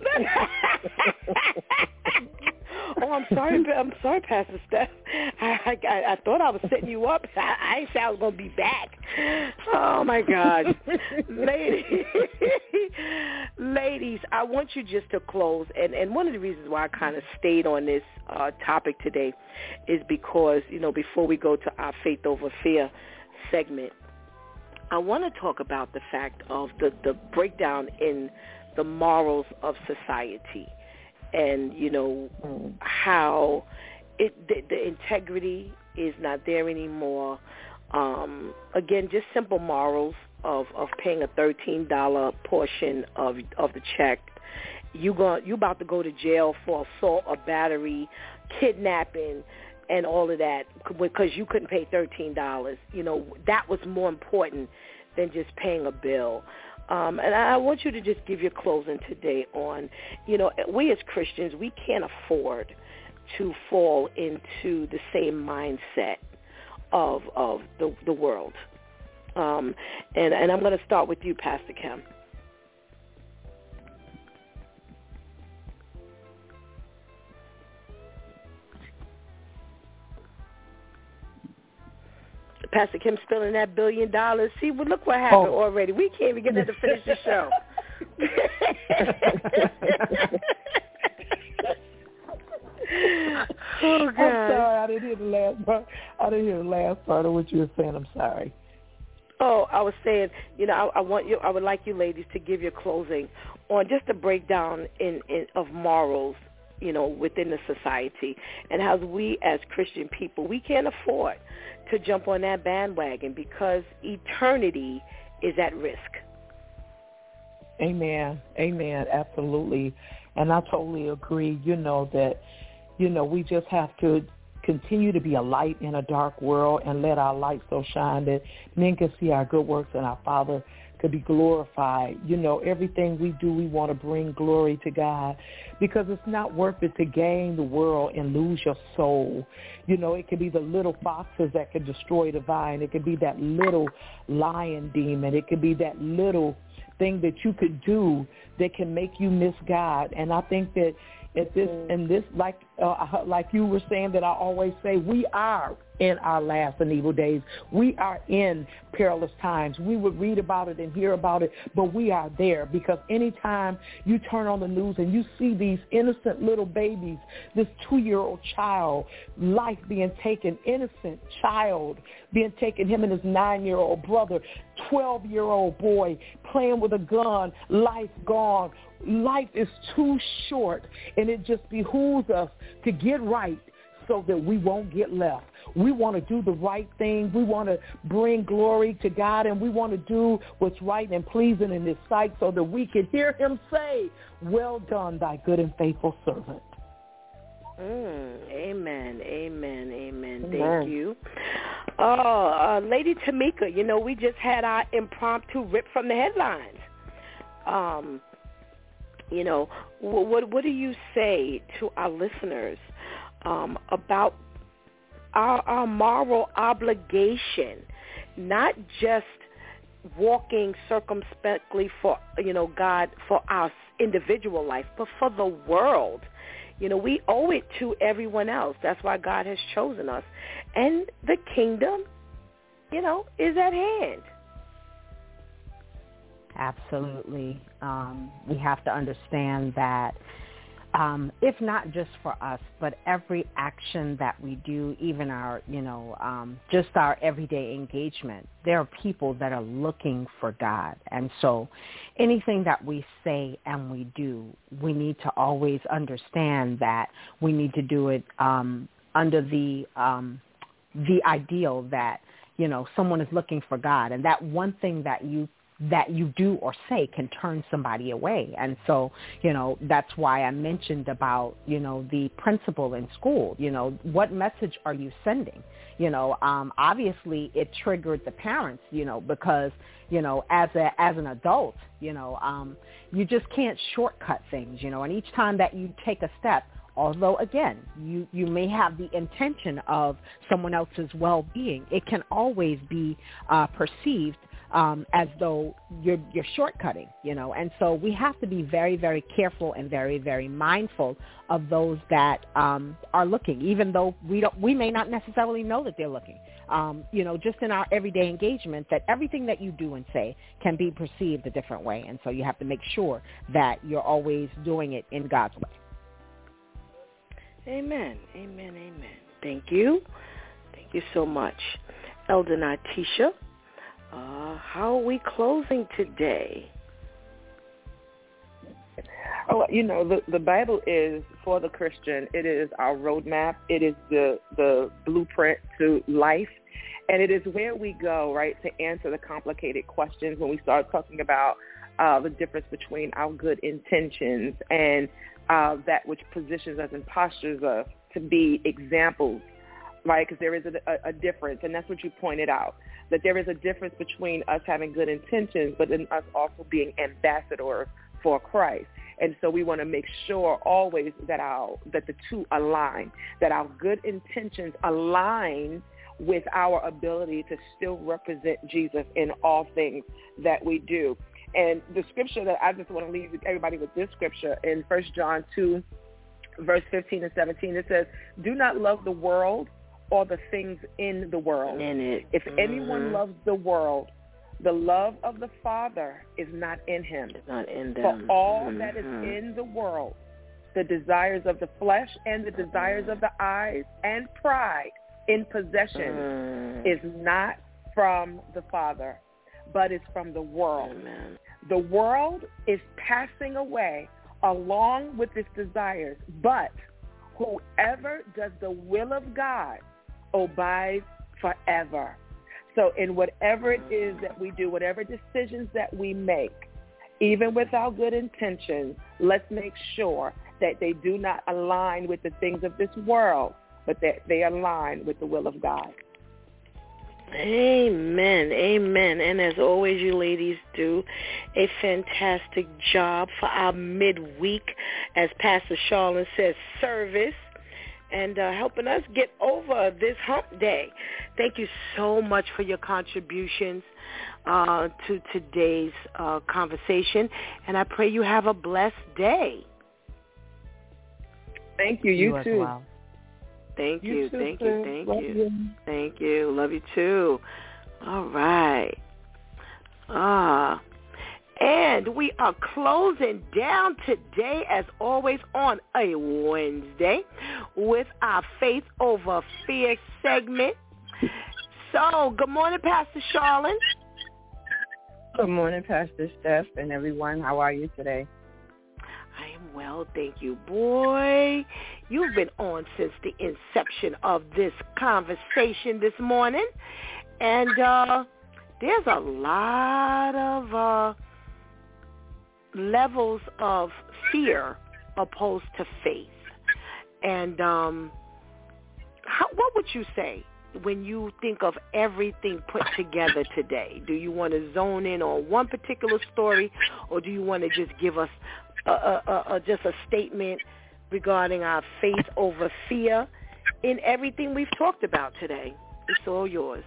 Oh, I'm sorry. I'm sorry, Pastor Steph. I, I, I thought I was setting you up. I, I didn't say I was going to be back. Oh, my God. Ladies, ladies, I want you just to close. And, and one of the reasons why I kind of stayed on this uh, topic today is because, you know, before we go to our Faith Over Fear segment, I want to talk about the fact of the, the breakdown in the morals of society. And, you know, mm. how it the, the integrity is not there anymore. Um, again, just simple morals of, of paying a thirteen dollars portion of of the check. You go, you about to go to jail for assault or battery, kidnapping, and all of that because you couldn't pay thirteen dollars. You know, that was more important than just paying a bill. Um, and I want you to just give your closing today on, you know, we as Christians, we can't afford to fall into the same mindset of of the, the world. Um, and, and I'm going to start with you, Pastor Kim. Pastor Kim spilling that billion dollars. See, well, look what happened oh. already. We can't even get her to finish the show. Oh, God. I'm sorry. I didn't hear the last part. I didn't hear the last part of what you were saying. I'm sorry. Oh, I was saying, you know, I, I want you. I would like you ladies to give your closing on just a breakdown in, in of morals, you know, within the society, and how we as Christian people, we can't afford to jump on that bandwagon because eternity is at risk. Amen. Amen. Absolutely. And I totally agree, you know, that, you know, we just have to continue to be a light in a dark world and let our light so shine that men can see our good works and our Father could be glorified. You know, everything we do, we want to bring glory to God because it's not worth it to gain the world and lose your soul. You know, it could be the little foxes that could destroy the vine. It could be that little lion demon. It could be that little thing that you could do that can make you miss God. And I think that at this, and this, like uh, like you were saying, that I always say, we are in our last and evil days. We are in perilous times. We would read about it and hear about it, but we are there because anytime you turn on the news and you see these innocent little babies, this two-year-old child, life being taken, innocent child being taken, him and his nine-year-old brother, twelve-year-old boy playing with a gun, life gone. Life is too short, and it just behooves us to get right so that we won't get left. We want to do the right thing. We want to bring glory to God, and we want to do what's right and pleasing in His sight so that we can hear Him say, "Well done, thy good and faithful servant." Mm, amen, amen, amen. Thank amen. you. Oh, uh, Lady Tamika, you know, we just had our impromptu rip from the headlines. Um, you know, what what do you say to our listeners um, about our, our moral obligation, not just walking circumspectly for, you know, God, for our individual life, but for the world? You know, we owe it to everyone else. That's why God has chosen us. And the kingdom, you know, is at hand. Absolutely. Um, we have to understand that um, if not just for us, but every action that we do, even our, you know, um, just our everyday engagement, there are people that are looking for God. And so anything that we say and we do, we need to always understand that we need to do it um, under the um, the ideal that, you know, someone is looking for God. And that one thing that you that you do or say can turn somebody away. And so, you know, that's why I mentioned about, you know, the principal in school. You know, what message are you sending? You know, um, obviously it triggered the parents, you know, because, you know, as a as an adult, you know, um, you just can't shortcut things, you know, and each time that you take a step, although, again, you, you may have the intention of someone else's well-being, it can always be uh, perceived Um, as though you're you're shortcutting, you know, and so we have to be very, very careful and very, very mindful of those that um, are looking, even though we don't, we may not necessarily know that they're looking. Um, you know, just in our everyday engagement, that everything that you do and say can be perceived a different way, and so you have to make sure that you're always doing it in God's way. Amen, amen, amen. Thank you, thank you so much, Elder Natisha. Uh, how are we closing today? Oh, you know, the, the Bible is, for the Christian, it is our roadmap. It is the, the blueprint to life. And it is where we go, right, to answer the complicated questions when we start talking about uh, the difference between our good intentions and uh, that which positions us and postures us to be examples right? Because there is a, a, a difference, and that's what you pointed out, that there is a difference between us having good intentions, but then us also being ambassadors for Christ. And so we want to make sure always that our that the two align, that our good intentions align with our ability to still represent Jesus in all things that we do. And the scripture that I just want to leave everybody with this scripture in First John two, verse fifteen and seventeen, it says, do not love the world or the things in the world. In it. If mm-hmm. anyone loves the world, the love of the Father is not in him. It's not in them. For all mm-hmm. that is in the world, the desires of the flesh and the desires of the eyes and pride in possession mm. is not from the Father, but is from the world. Amen. The world is passing away along with its desires, but whoever does the will of God abides forever. So in whatever it is that we do, whatever decisions that we make, even with our good intentions, let's make sure that they do not align with the things of this world, but that they align with the will of God. Amen. Amen. And as always, you ladies do a fantastic job for our midweek, as Pastor Charlene says, service, and uh, helping us get over this hump day. Thank you so much for your contributions uh, to today's uh, conversation, and I pray you have a blessed day. Thank you. You, you too. Well. Thank you. You too, thank sir. you. Thank Love you. you. Thank you. Love you too. All right. Ah. And we are closing down today, as always, on a Wednesday with our Faith Over Fear segment. So, good morning, Pastor Charlene. Good morning, Pastor Steph and everyone. How are you today? I am well, thank you. Boy, you've been on since the inception of this conversation this morning. And uh, there's a lot of uh, levels of fear opposed to faith. And um, how, what would you say when you think of everything put together today? Do you want to zone in on one particular story, or do you want to just give us a, a, a, a, just a statement regarding our faith over fear in everything we've talked about today? It's all yours.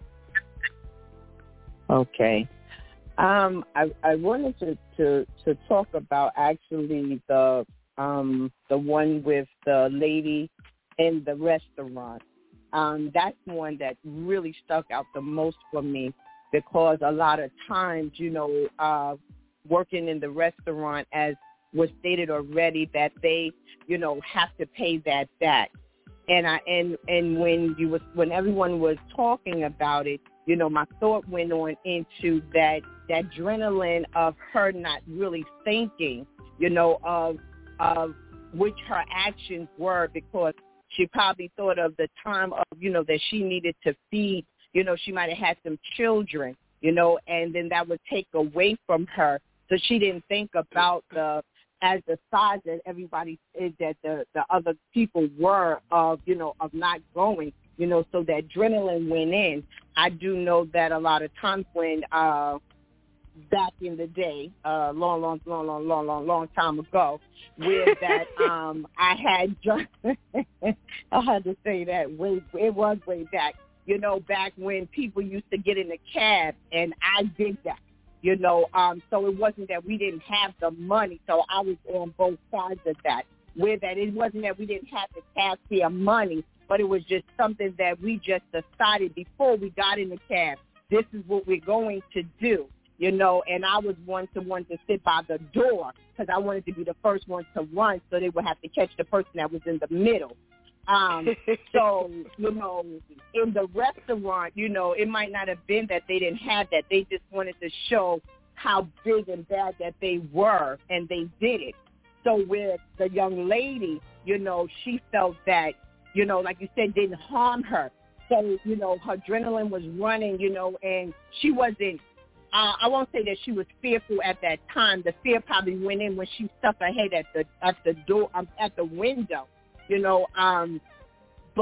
Okay. Um, I, I wanted to, to, to talk about actually the um, the one with the lady in the restaurant. Um, that's one that really stuck out the most for me, because a lot of times, you know, uh, working in the restaurant, as was stated already, that they, you know, have to pay that back. And I and and when you was when everyone was talking about it, you know, my thought went on into that that adrenaline of her not really thinking, you know, of of which her actions were, because she probably thought of the time of, you know, that she needed to feed, you know, she might have had some children, you know, and then that would take away from her. So she didn't think about the, as the size that everybody, that the, the other people were of, you know, of not going, you know, so that adrenaline went in. I do know that a lot of times when, uh, back in the day, uh, long, long, long, long, long, long, long time ago, where that um, I had, I had to say that way, it was way back, you know, back when people used to get in the cab, and I did that, you know, um, so it wasn't that we didn't have the money, so I was on both sides of that, where that it wasn't that we didn't have the cashier money, but it was just something that we just decided before we got in the cab, this is what we're going to do. You know, and I was one to one to sit by the door because I wanted to be the first one to run, so they would have to catch the person that was in the middle. Um, so, you know, in the restaurant, you know, it might not have been that they didn't have that. They just wanted to show how big and bad that they were, and they did it. So with the young lady, you know, she felt that, you know, like you said, didn't harm her. So, you know, her adrenaline was running, you know, and she wasn't, Uh, I won't say that she was fearful at that time. The fear probably went in when she stuck her head at the at the door, um, at the window, you know. Um, but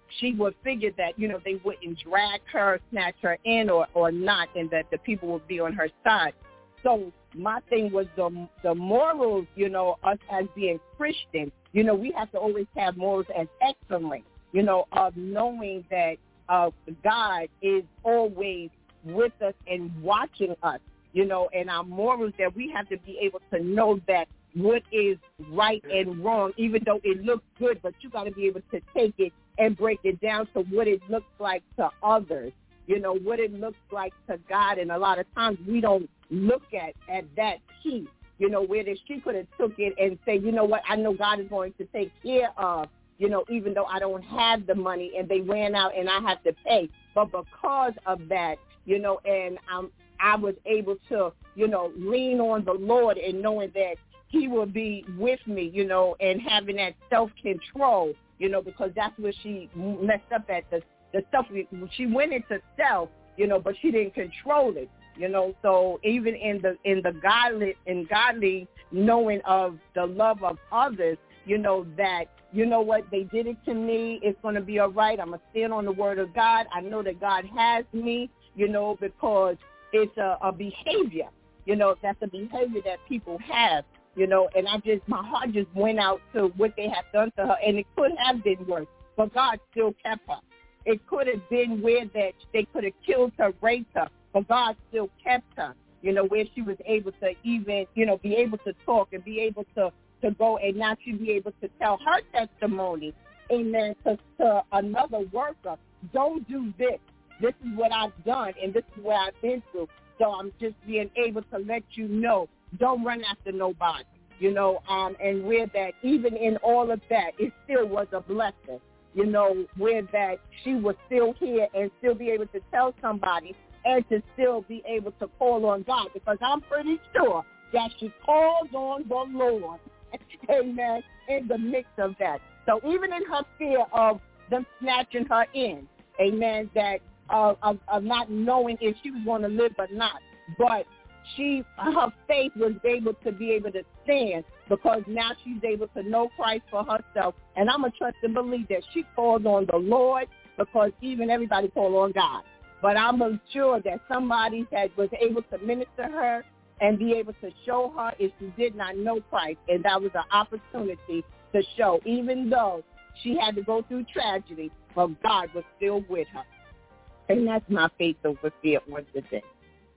she would figure that, you know, they wouldn't drag her, snatch her in or, or not, and that the people would be on her side. So my thing was the the morals, you know, us as being Christian, you know, we have to always have morals as excellent, you know, of knowing that uh, God is always with us and watching us, you know, and our morals, that we have to be able to know that what is right and wrong, even though it looks good, but you got to be able to take it and break it down to what it looks like to others, you know, what it looks like to God. And a lot of times we don't look at, at that piece, you know, where the, she could have took it and say, you know what, I know God is going to take care of, you know, even though I don't have the money and they ran out and I have to pay. But because of that, you know, and um, I was able to, you know, lean on the Lord and knowing that he will be with me, you know, and having that self-control, you know, because that's where she messed up at. The, the stuff, she went into self, you know, but she didn't control it, you know. So even in the in the godly, in godly knowing of the love of others, you know, that, you know what, they did it to me, it's going to be all right. I'm going to stand on the word of God. I know that God has me, you know, because it's a, a behavior, you know, that's a behavior that people have. You know, and I just, my heart just went out to what they have done to her, and it could have been worse, but God still kept her. It could have been where that they could have killed her, raped her, but God still kept her, you know, where she was able to even, you know, be able to talk and be able to, to go, and now she'd be able to tell her testimony, amen, to, to another worker. Don't do this. This is what I've done, and this is what I've been through. So I'm just being able to let you know, don't run after nobody, you know, um, and where that even in all of that, it still was a blessing, you know, where that she was still here and still be able to tell somebody and to still be able to call on God, because I'm pretty sure that she called on the Lord, amen, in the midst of that. So even in her fear of them snatching her in, amen, that uh, of, of not knowing if she was going to live or not, but she, her faith was able to be able to stand, because now she's able to know Christ for herself. And I'm going to trust and believe that she called on the Lord, because even everybody called on God. But I'm sure that somebody that was able to minister her and be able to show her if she did not know Christ. And that was an opportunity to show, even though she had to go through tragedy, but God was still with her. And that's my faith over fear once a day.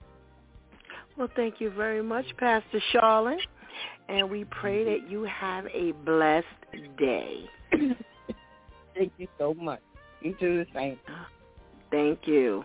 Well, thank you very much, Pastor Charlotte, and we pray that you have a blessed day. Thank you so much. You do the same. Thank you.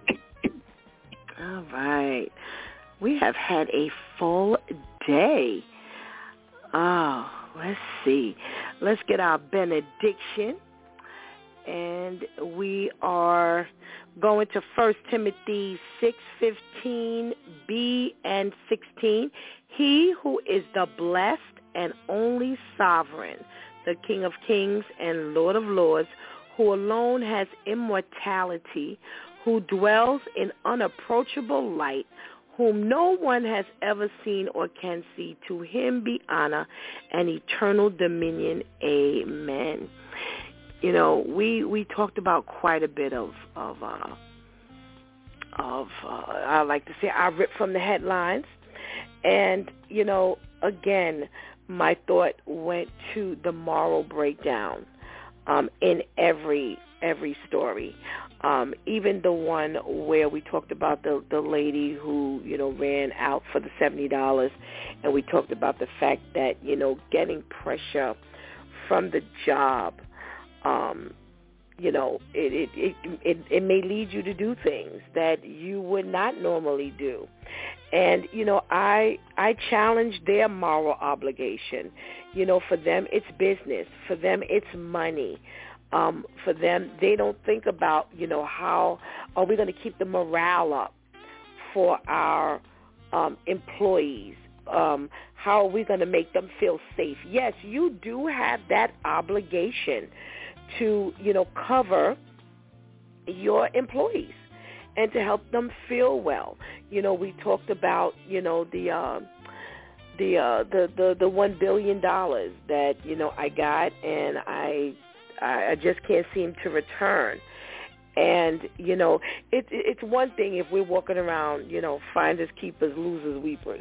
All right. We have had a full day. Oh, let's see. Let's get our benediction. And we are going to First Timothy six fifteen b and sixteen. He who is the blessed and only sovereign, the King of kings and Lord of lords, who alone has immortality, who dwells in unapproachable light, whom no one has ever seen or can see, to him be honor and eternal dominion. Amen. You know, we, we talked about quite a bit of, of, uh, of uh, I like to say, I ripped from the headlines. And, you know, again, my thought went to the moral breakdown um, in every every story. Um, even the one where we talked about the, the lady who, you know, ran out for the seventy dollars, and we talked about the fact that, you know, getting pressure from the job, Um, you know, it, it, it, it, it may lead you to do things that you would not normally do. And, you know, I I challenge their moral obligation. You know, for them, it's business. For them, it's money. Um, for them, they don't think about, you know, how are we going to keep the morale up for our um, employees? Um, how are we going to make them feel safe? Yes, you do have that obligation to, you know, cover your employees and to help them feel well. You know, we talked about, you know, the uh, the, uh, the the the one billion dollars that, you know, I got, and I I, I just can't seem to return. And, you know, it, it's one thing if we're walking around, you know, finders, keepers, losers, weepers.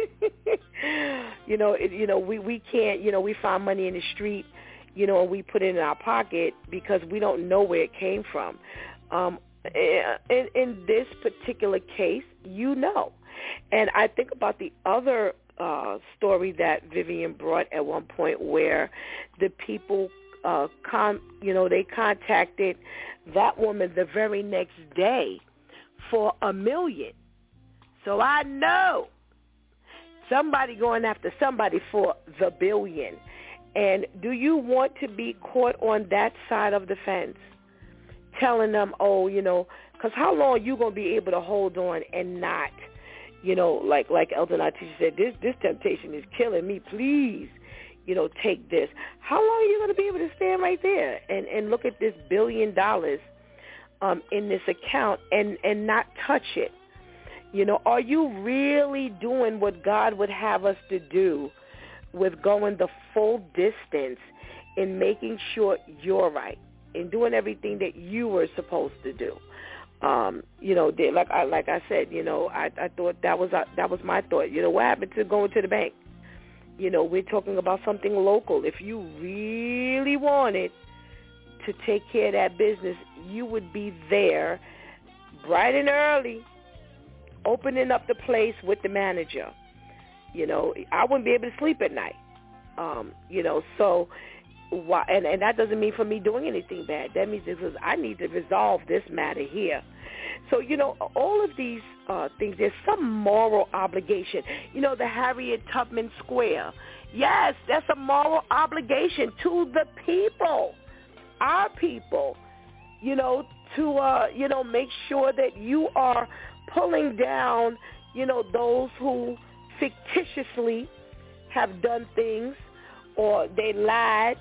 you know, it, you know, we, we can't, you know, we find money in the street, you know, and we put it in our pocket because we don't know where it came from. Um, in, in this particular case, you know. And I think about the other uh, story that Vivian brought at one point where the people, uh, con- you know, they contacted that woman the very next day for a million. So I know somebody going after somebody for the billion. And do you want to be caught on that side of the fence, telling them, oh, you know, because how long are you going to be able to hold on and not, you know, like like Elder Natisha said, this this temptation is killing me. Please, you know, take this. How long are you going to be able to stand right there and, and look at this billion dollars um, in this account and, and not touch it? You know, are you really doing what God would have us to do with going the full distance in making sure you're right, in doing everything that you were supposed to do? Um, you know, they, like I like I said, you know, I, I thought that was uh, that was my thought. You know, what happened to going to the bank? You know, we're talking about something local. If you really wanted to take care of that business, you would be there bright and early, opening up the place with the manager. You know, I wouldn't be able to sleep at night. Um, you know, so why? And, and that doesn't mean for me doing anything bad. That means because I need to resolve this matter here. So, you know, all of these uh, things, there's some moral obligation. You know, the Harriet Tubman Square. Yes, that's a moral obligation to the people, our people, you know, to, uh, you know, make sure that you are pulling down, you know, those who fictitiously have done things, or they lied,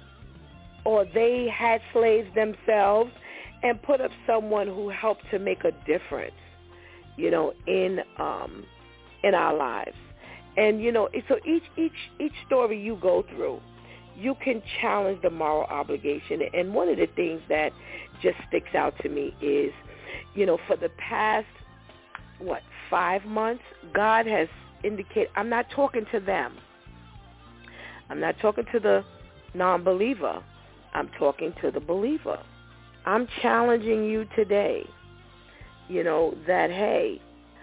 or they had slaves themselves, and put up someone who helped to make a difference, you know, in um, in our lives. And, you know, so each each each story you go through, you can challenge the moral obligation. And one of the things that just sticks out to me is, you know, for the past, what, five months, God has indicated, I'm not talking to them. I'm not talking to the non-believer. I'm talking to the believer. I'm challenging you today, you know, that, hey,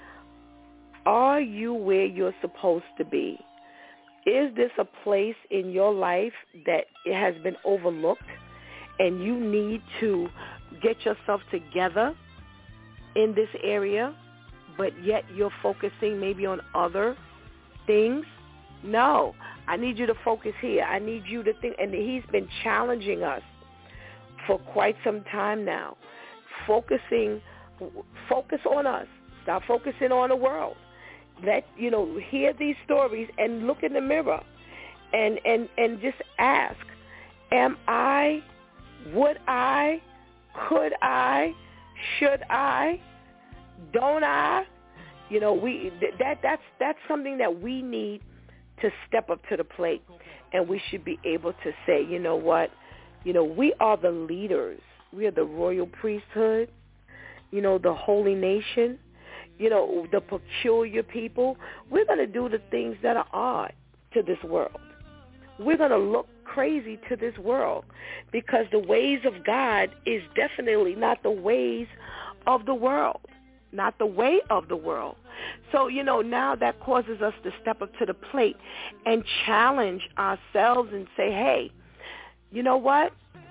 are you where you're supposed to be? Is this a place in your life that it has been overlooked and you need to get yourself together in this area, but yet you're focusing maybe on other things? No, I need you to focus here. I need you to think, and he's been challenging us for quite some time now, focusing, focus on us. Stop focusing on the world. Let, you know, hear these stories and look in the mirror and, and, and just ask, am I, would I, could I, should I, don't I? You know, we that that's that's something that we need to step up to the plate, and we should be able to say, you know what, you know, we are the leaders. We are the royal priesthood, you know, the holy nation, you know, the peculiar people. We're going to do the things that are odd to this world. We're going to look crazy to this world because the ways of God is definitely not the ways of the world, not the way of the world. So, you know, now that causes us to step up to the plate and challenge ourselves and say, hey, you know what?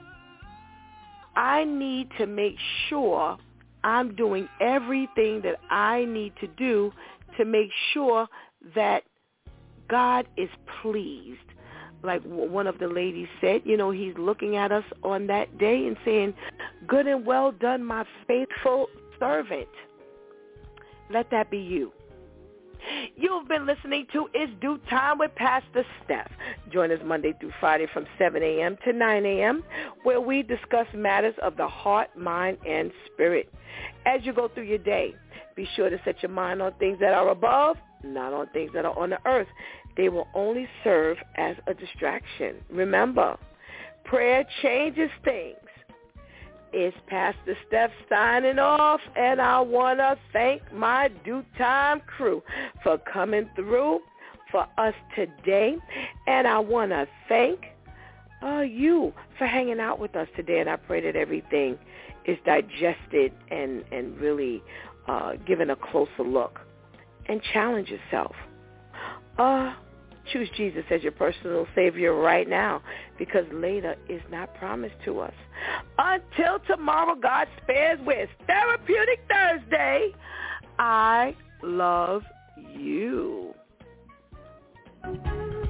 I need to make sure I'm doing everything that I need to do to make sure that God is pleased. Like one of the ladies said, you know, he's looking at us on that day and saying, good and well done, my faithful servant. Let that be you. You've been listening to It's Due Time with Pastor Steph. Join us Monday through Friday from seven a.m. to nine a.m. where we discuss matters of the heart, mind, and spirit. As you go through your day, be sure to set your mind on things that are above, not on things that are on the earth. They will only serve as a distraction. Remember, prayer changes things. It's Pastor Steph signing off, and I want to thank my Due Time crew for coming through for us today. And I want to thank uh, you for hanging out with us today, and I pray that everything is digested and, and really uh, given a closer look. And challenge yourself. Uh, choose Jesus as your personal Savior right now, because later is not promised to us. Until tomorrow, God spares, where it's Therapeutic Thursday, I love you.